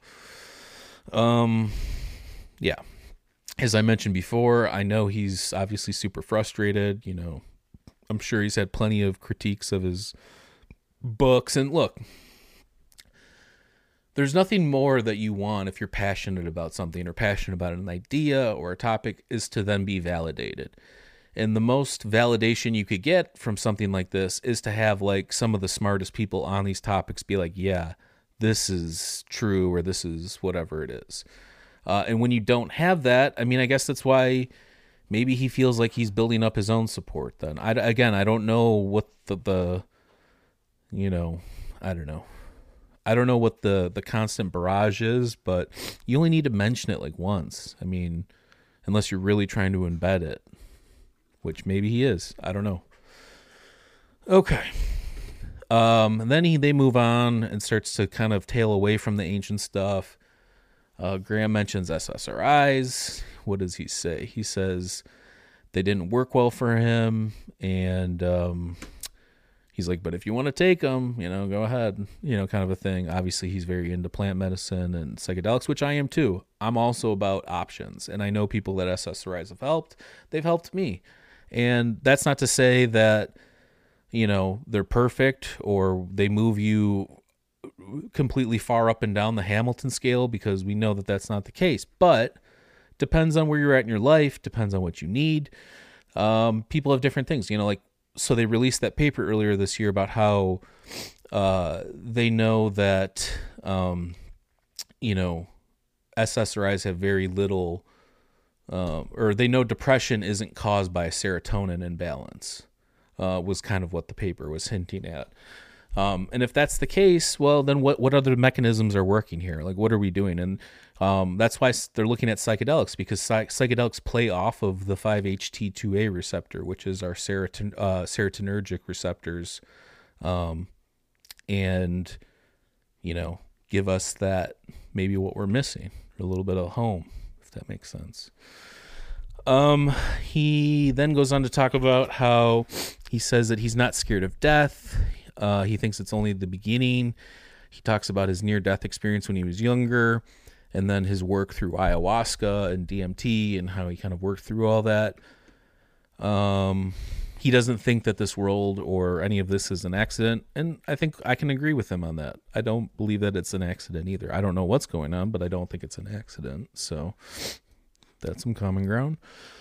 yeah. As I mentioned before, I know he's obviously super frustrated. I'm sure he's had plenty of critiques of his books. And look, there's nothing more that you want if you're passionate about something or passionate about an idea or a topic is to then be validated. And the most validation you could get from something like this is to have like some of the smartest people on these topics be like, yeah, this is true, or this is whatever it is. And when you don't have that, I mean, I guess that's why maybe he feels like he's building up his own support then. I don't know what I don't know. I don't know what the constant barrage is, but you only need to mention it like once. I mean, unless you're really trying to embed it, which maybe he is. I don't know. Okay. And then they move on and starts to kind of tail away from the ancient stuff. Graham mentions SSRIs. What does he say? He says they didn't work well for him, and he's like, but if you want to take them, go ahead, kind of a thing. Obviously, he's very into plant medicine and psychedelics, which I am too. I'm also about options, and I know people that SSRIs have helped. They've helped me. And that's not to say that, they're perfect or they move you completely far up and down the Hamilton scale, because we know that that's not the case. But depends on where you're at in your life, depends on what you need. People have different things, so they released that paper earlier this year about how they know that, SSRIs have very little, or they know depression isn't caused by a serotonin imbalance, was kind of what the paper was hinting at. And if that's the case, well, then what other mechanisms are working here? Like, what are we doing? And that's why they're looking at psychedelics, because psychedelics play off of the 5-HT2A receptor, which is our serotonergic receptors, and, give us that, maybe what we're missing, a little bit of home, if that makes sense. He then goes on to talk about how he says that he's not scared of death. He thinks it's only the beginning. He talks about his near-death experience when he was younger, and then his work through ayahuasca and DMT and how he kind of worked through all that. He doesn't think that this world or any of this is an accident, and I think I can agree with him on that. I don't believe that it's an accident either. I don't know what's going on, but I don't think it's an accident, so that's some common ground.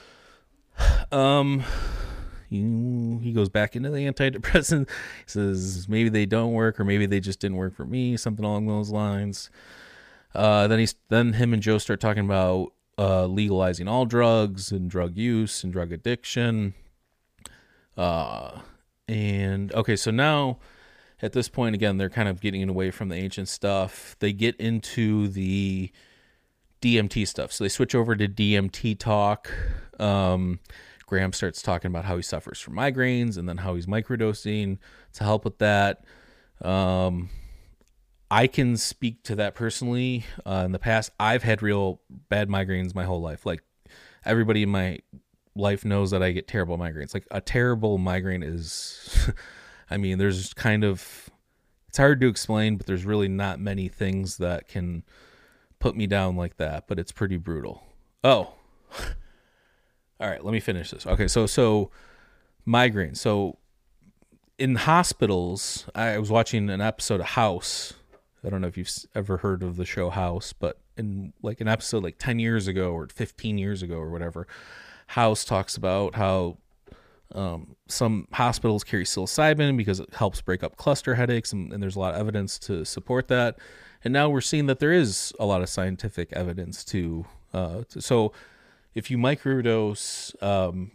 He goes back into the antidepressant. He says maybe they don't work, or maybe they just didn't work for me, something along those lines. Then him and Joe start talking about legalizing all drugs and drug use and drug addiction. And okay, so now at this point, again, they're kind of getting away from the ancient stuff. They get into the DMT stuff. So they switch over to DMT talk. Graham starts talking about how he suffers from migraines and then how he's microdosing to help with that. I can speak to that personally. In the past, I've had real bad migraines my whole life. Like, everybody in my life knows that I get terrible migraines. Like, a terrible migraine is, I mean, there's kind of, it's hard to explain, but there's really not many things that can put me down like that, but it's pretty brutal. Oh, all right, let me finish this. Okay, so migraine. So in hospitals, I was watching an episode of House. I don't know if you've ever heard of the show House, but in like an episode like 10 years ago or 15 years ago or whatever, House talks about how some hospitals carry psilocybin because it helps break up cluster headaches, and there's a lot of evidence to support that. And now we're seeing that there is a lot of scientific evidence so if you microdose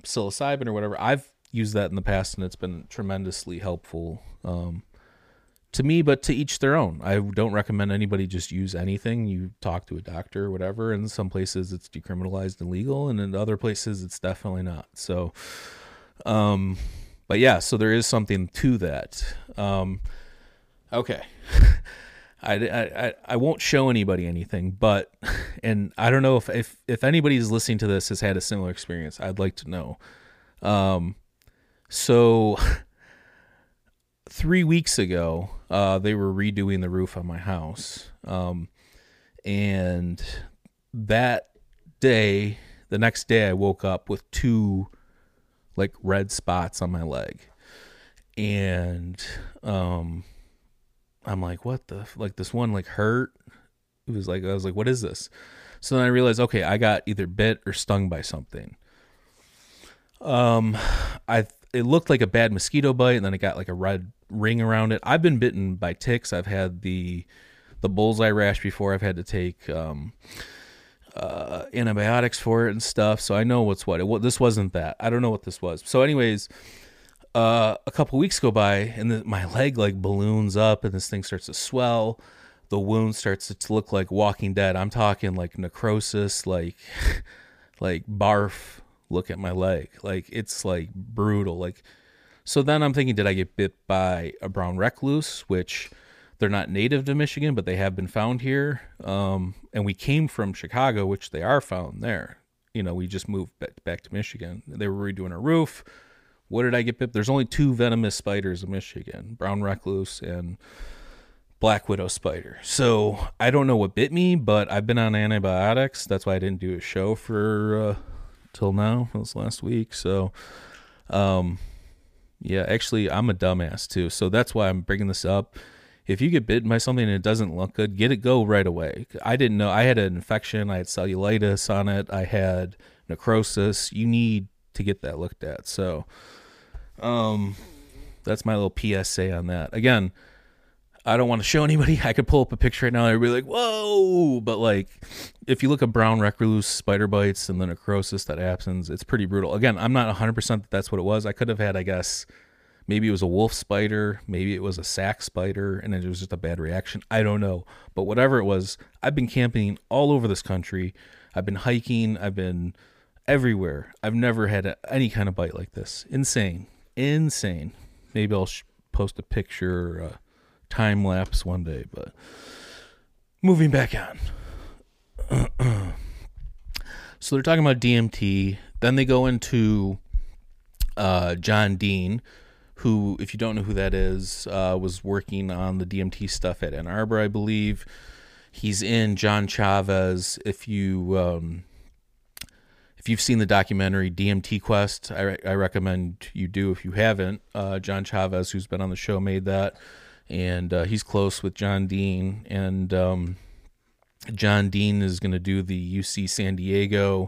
psilocybin or whatever, I've used that in the past, and it's been tremendously helpful to me, but to each their own. I don't recommend anybody just use anything. You talk to a doctor or whatever. In some places it's decriminalized and legal, and in other places it's definitely not. So, but yeah, so there is something to that. Okay. I won't show anybody anything, but, and I don't know if anybody's listening to this has had a similar experience, I'd like to know. So 3 weeks ago, they were redoing the roof on my house. And that day, the next day, I woke up with 2 like red spots on my leg. And, I'm like, what the, like this one like hurt. It was like, I was like, what is this? So then I realized, okay, I got either bit or stung by something. It looked like a bad mosquito bite, and then it got like a red ring around it. I've been bitten by ticks. I've had the bullseye rash before. I've had to take antibiotics for it and stuff. So I know what's what. This wasn't that. I don't know what this was. So anyways, a couple weeks go by, and my leg like balloons up, and this thing starts to swell. The wound starts to look like Walking Dead. I'm talking like necrosis, like like barf. Look at my leg, like it's like brutal. Like, so then I'm thinking, did I get bit by a brown recluse, which they're not native to Michigan, but they have been found here. And we came from Chicago, which they are found there. You know, we just moved back to Michigan. They were redoing a roof. What did I get bit? There's only 2 venomous spiders in Michigan, brown recluse and black widow spider. So I don't know what bit me, but I've been on antibiotics. That's why I didn't do a show for till now. It was last week. So yeah, actually I'm a dumbass too. So that's why I'm bringing this up. If you get bitten by something and it doesn't look good, get it go right away. I didn't know. I had an infection. I had cellulitis on it. I had necrosis. You need to get that looked at. So that's my little PSA on that. Again, I don't want to show anybody. I could pull up a picture right now and be like, whoa. But like, if you look at brown recluse spider bites and the necrosis that happens, it's pretty brutal. Again, I'm not 100% that that's what it was. I could have had, I guess, maybe it was a wolf spider. Maybe it was a sac spider and it was just a bad reaction. I don't know. But whatever it was, I've been camping all over this country. I've been hiking. I've been everywhere. I've never had any kind of bite like this. Insane. Maybe I'll post a picture or time lapse one day, but moving back on. So they're talking about DMT. Then they go into John Dean, who, if you don't know who that is, was working on the DMT stuff at Ann Arbor, I believe. He's in John Chavez. If you've seen the documentary DMT Quest, I recommend you do if you haven't. John Chavez, who's been on the show, made that. And he's close with John Dean. And John Dean is going to do the UC San Diego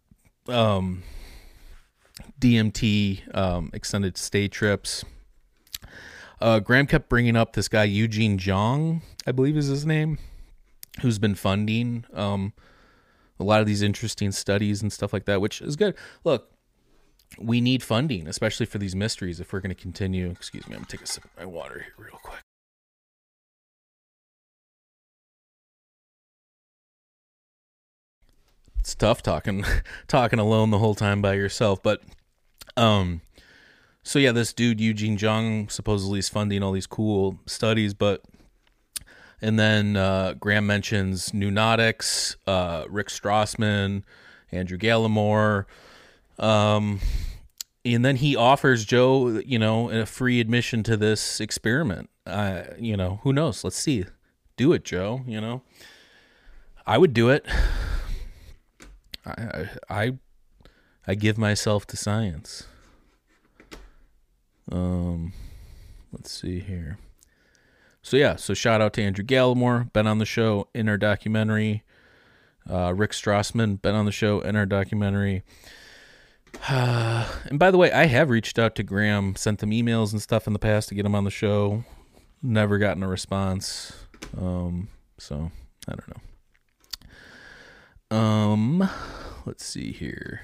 DMT extended stay trips. Graham kept bringing up this guy, Eugene Jong, I believe is his name, who's been funding a lot of these interesting studies and stuff like that, which is good. Look, we need funding, especially for these mysteries, if we're going to continue. Excuse me, I'm going to take a sip of my water here real quick. It's tough talking alone the whole time by yourself, but so yeah, this dude Eugene Jung supposedly is funding all these cool studies, and then Graham mentions Nunautics, Rick Strassman, Andrew Gallimore, and then he offers Joe, a free admission to this experiment. Who knows? Let's see. Do it, Joe. I would do it. I give myself to science. Let's see here. So shout out to Andrew Gallimore, been on the show in our documentary. Rick Strassman, been on the show in our documentary. And by the way, I have reached out to Graham, sent him emails and stuff in the past to get him on the show. Never gotten a response. So I don't know. Let's see here.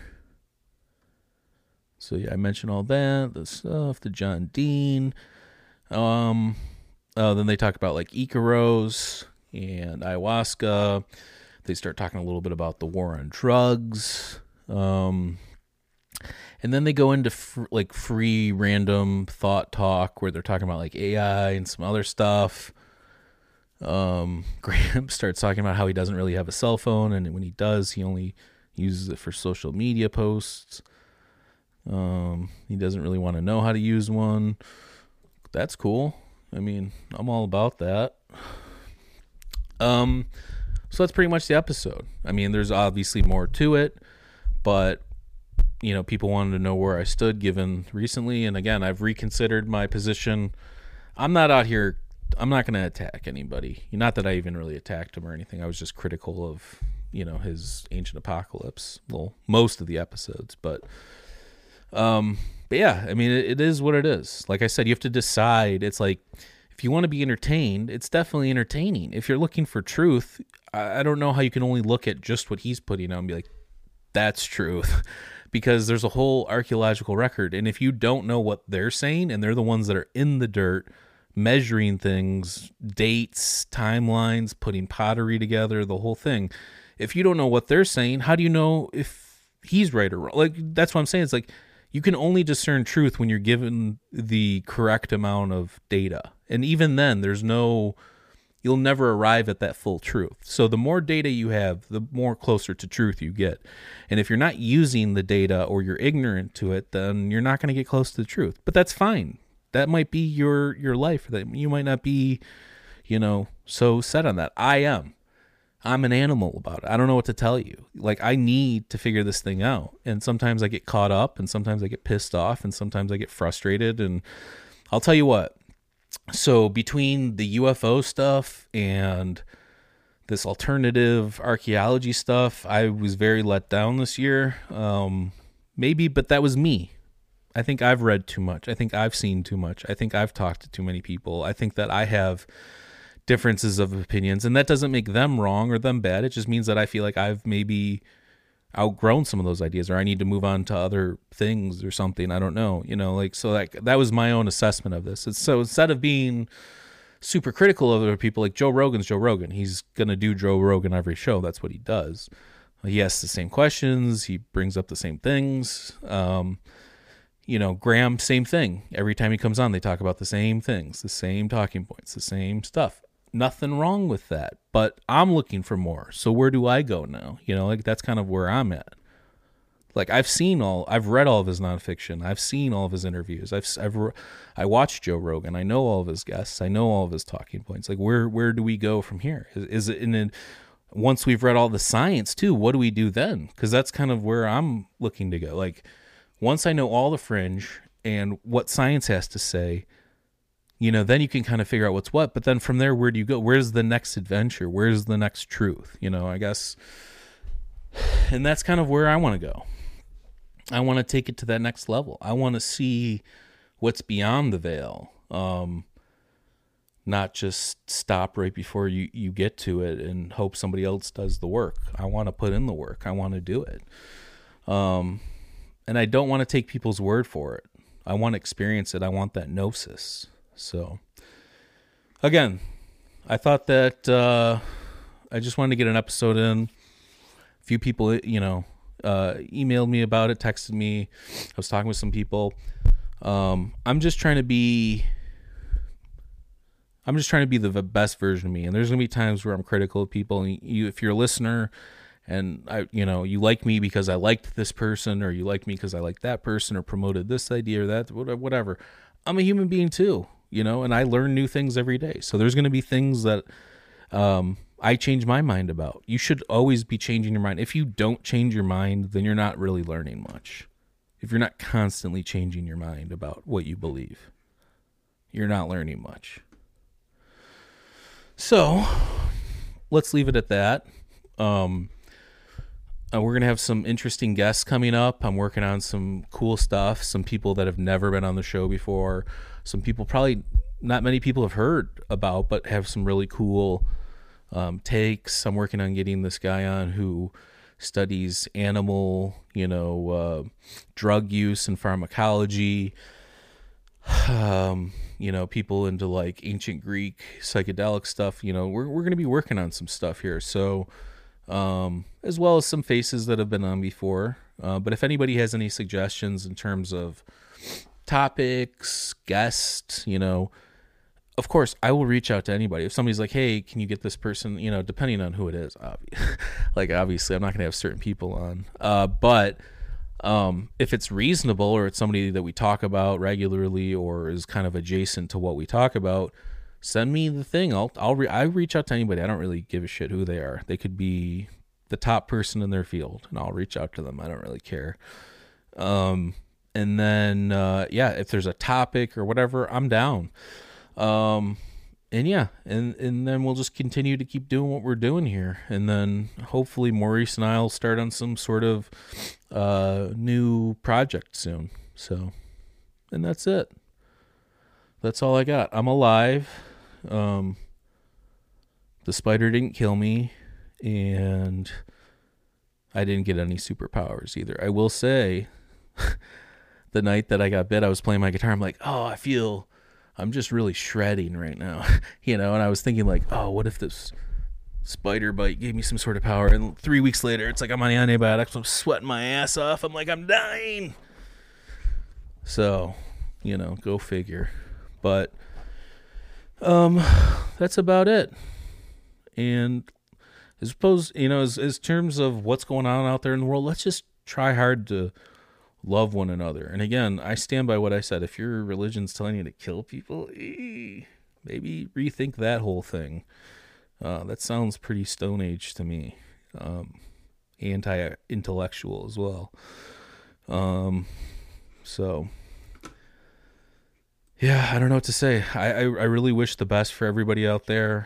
So yeah, I mentioned all that, the stuff, the John Dean. And Then they talk about like Icaros and ayahuasca. They start talking a little bit about the war on drugs. And then they go into free random thought talk where they're talking about like AI and some other stuff. Graham starts talking about how he doesn't really have a cell phone, and when he does, he only uses it for social media posts. He doesn't really want to know how to use one. That's cool. I mean, I'm all about that. So that's pretty much the episode. I mean, there's obviously more to it, but you know, people wanted to know where I stood given recently. And again, I've reconsidered my position. I'm not out here. I'm not going to attack anybody. Not that I even really attacked him or anything. I was just critical of, you know, his Ancient Apocalypse. Well, most of the episodes, but yeah, I mean, it is what it is. Like I said, you have to decide. It's like, if you want to be entertained, it's definitely entertaining. If you're looking for truth, I don't know how you can only look at just what he's putting out and be like, that's truth. Because there's a whole archaeological record. And if you don't know what they're saying, and they're the ones that are in the dirt, measuring things, dates, timelines, putting pottery together, the whole thing. If you don't know what they're saying, how do you know if he's right or wrong? Like, that's what I'm saying. It's like, you can only discern truth when you're given the correct amount of data. And even then, you'll never arrive at that full truth. So the more data you have, the more closer to truth you get. And if you're not using the data or you're ignorant to it, then you're not going to get close to the truth. But that's fine. That might be your life. That you might not be, you know, so set on that. I am. I'm an animal about it. I don't know what to tell you. Like, I need to figure this thing out. And sometimes I get caught up, and sometimes I get pissed off, and sometimes I get frustrated. And I'll tell you what. So between the UFO stuff and this alternative archaeology stuff, I was very let down this year. Maybe, but that was me. I think I've read too much. I think I've seen too much. I think I've talked to too many people. I think that I have differences of opinions, and that doesn't make them wrong or them bad. It just means that I feel like I've maybe outgrown some of those ideas, or I need to move on to other things or something. I don't know, you know, like, so like that was my own assessment of this. So instead of being super critical of other people, like Joe Rogan's Joe Rogan, he's going to do Joe Rogan every show. That's what he does. He asks the same questions. He brings up the same things. You know, Graham, same thing. Every time he comes on, they talk about the same things, the same talking points, the same stuff. Nothing wrong with that, but I'm looking for more. So where do I go now? You know, like, that's kind of where I'm at. Like, I've read all of his nonfiction. I've seen all of his interviews. I watched Joe Rogan. I know all of his guests. I know all of his talking points. Like, where do we go from here? Is it once we've read all the science too, what do we do then? Because that's kind of where I'm looking to go. Like, once I know all the fringe and what science has to say, you know, then you can kind of figure out what's what. But then from there, where do you go? Where's the next adventure? Where's the next truth? You know, I guess. And that's kind of where I want to go. I want to take it to that next level. I want to see what's beyond the veil. Not just stop right before you get to it and hope somebody else does the work. I want to put in the work. I want to do it. And I don't want to take people's word for it. I want to experience it. I want that gnosis. So, again, I thought that I just wanted to get an episode in. A few people, you know, emailed me about it, texted me. I was talking with some people. I'm just trying to be the best version of me. And there's going to be times where I'm critical of people. And if you're a listener and you like me because I liked this person, or you like me because I liked that person, or promoted this idea or that, whatever. I'm a human being too, you know, and I learn new things every day. So there's going to be things that I change my mind about. You should always be changing your mind. If you don't change your mind, then you're not really learning much. If you're not constantly changing your mind about what you believe, you're not learning much. So let's leave it at that. We're going to have some interesting guests coming up. I'm working on some cool stuff. Some people that have never been on the show before. Some people probably not many people have heard about, but have some really cool takes. I'm working on getting this guy on who studies animal, drug use and pharmacology. people into like ancient Greek psychedelic stuff, we're going to be working on some stuff here. So, as well as some faces that have been on before. But if anybody has any suggestions in terms of topics, guests, of course, I will reach out to anybody. If somebody's like, hey, can you get this person, depending on who it is, obviously, I'm not going to have certain people on. But if it's reasonable, or it's somebody that we talk about regularly or is kind of adjacent to what we talk about, send me the thing. I reach out to anybody. I don't really give a shit who they are. They could be the top person in their field, and I'll reach out to them. I don't really care. And then, if there's a topic or whatever, I'm down. And then we'll just continue to keep doing what we're doing here. And then hopefully Maurice and I'll start on some sort of new project soon. So, and that's it. That's all I got. I'm alive. The spider didn't kill me, and I didn't get any superpowers either. I will say, the night that I got bit, I was playing my guitar. I'm like, I'm just really shredding right now, and I was thinking like, what if this spider bite gave me some sort of power? And 3 weeks later, it's like I'm on antibiotics. I'm sweating my ass off. I'm like, I'm dying. So, go figure. But, that's about it. And I suppose, as terms of what's going on out there in the world, let's just try hard to love one another. And again, I stand by what I said. If your religion's telling you to kill people, maybe rethink that whole thing. That sounds pretty Stone Age to me. Anti-intellectual as well. So, yeah, I don't know what to say. I really wish the best for everybody out there.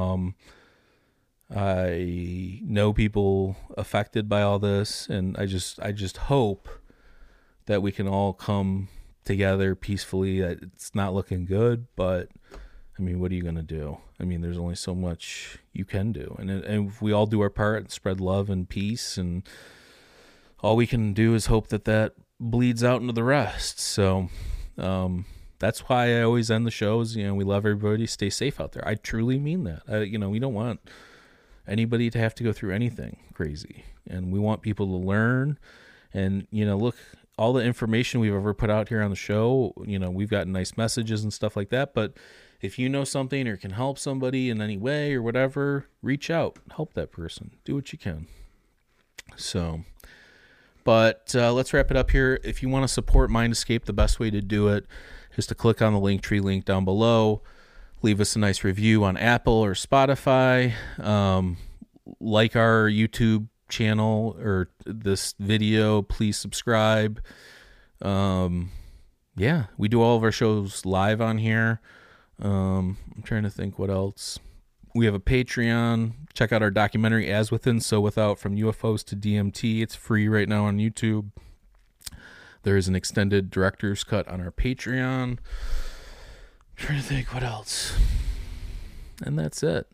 I know people affected by all this, and I just hope that we can all come together peacefully. It's not looking good, but I mean, what are you going to do? I mean, there's only so much you can do. And if we all do our part and spread love and peace, and all we can do is hope that bleeds out into the rest. So that's why I always end the shows. We love everybody. Stay safe out there. I truly mean that. We don't want anybody to have to go through anything crazy. And we want people to learn. And, look, all the information we've ever put out here on the show, we've gotten nice messages and stuff like that. But if you know something or can help somebody in any way or whatever, reach out, help that person, do what you can. So, but let's wrap it up here. If you want to support Mind Escape, the best way to do it is to click on the Linktree link down below. Leave us a nice review on Apple or Spotify. Like our YouTube channel or this video, please subscribe. We do all of our shows live on here. I'm trying to think what else. We have a Patreon. Check out our documentary As Within, So Without, From UFOs to DMT. It's free right now on YouTube. There is an extended director's cut on our Patreon. I'm trying to think what else. And that's it.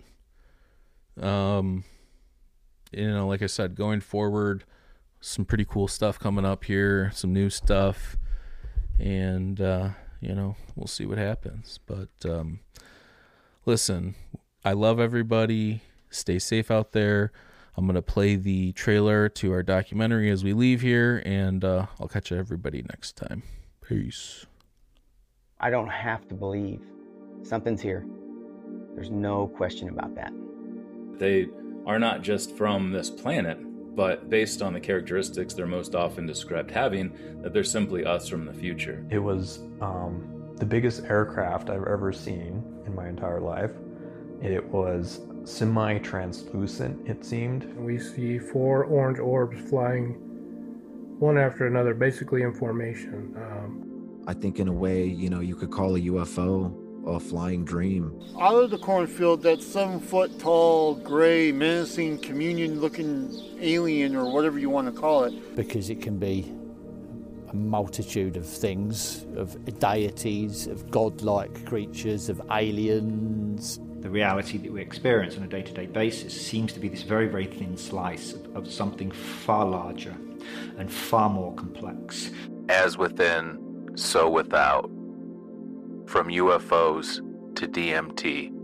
Like I said, going forward, some pretty cool stuff coming up here, some new stuff, and, we'll see what happens. But, listen, I love everybody. Stay safe out there. I'm going to play the trailer to our documentary as we leave here, and I'll catch everybody next time. Peace. I don't have to believe something's here. There's no question about that. They are not just from this planet, but based on the characteristics they're most often described having, that they're simply us from the future. It was the biggest aircraft I've ever seen in my entire life. It was semi-translucent, it seemed. We see 4 orange orbs flying one after another, basically in formation. I think in a way, you could call a UFO a flying dream. Out of the cornfield, that 7-foot-tall, gray, menacing, communion-looking alien, or whatever you want to call it. Because it can be a multitude of things, of deities, of godlike creatures, of aliens. The reality that we experience on a day-to-day basis seems to be this very, very thin slice of something far larger and far more complex. As within, so without. From UFOs to DMT.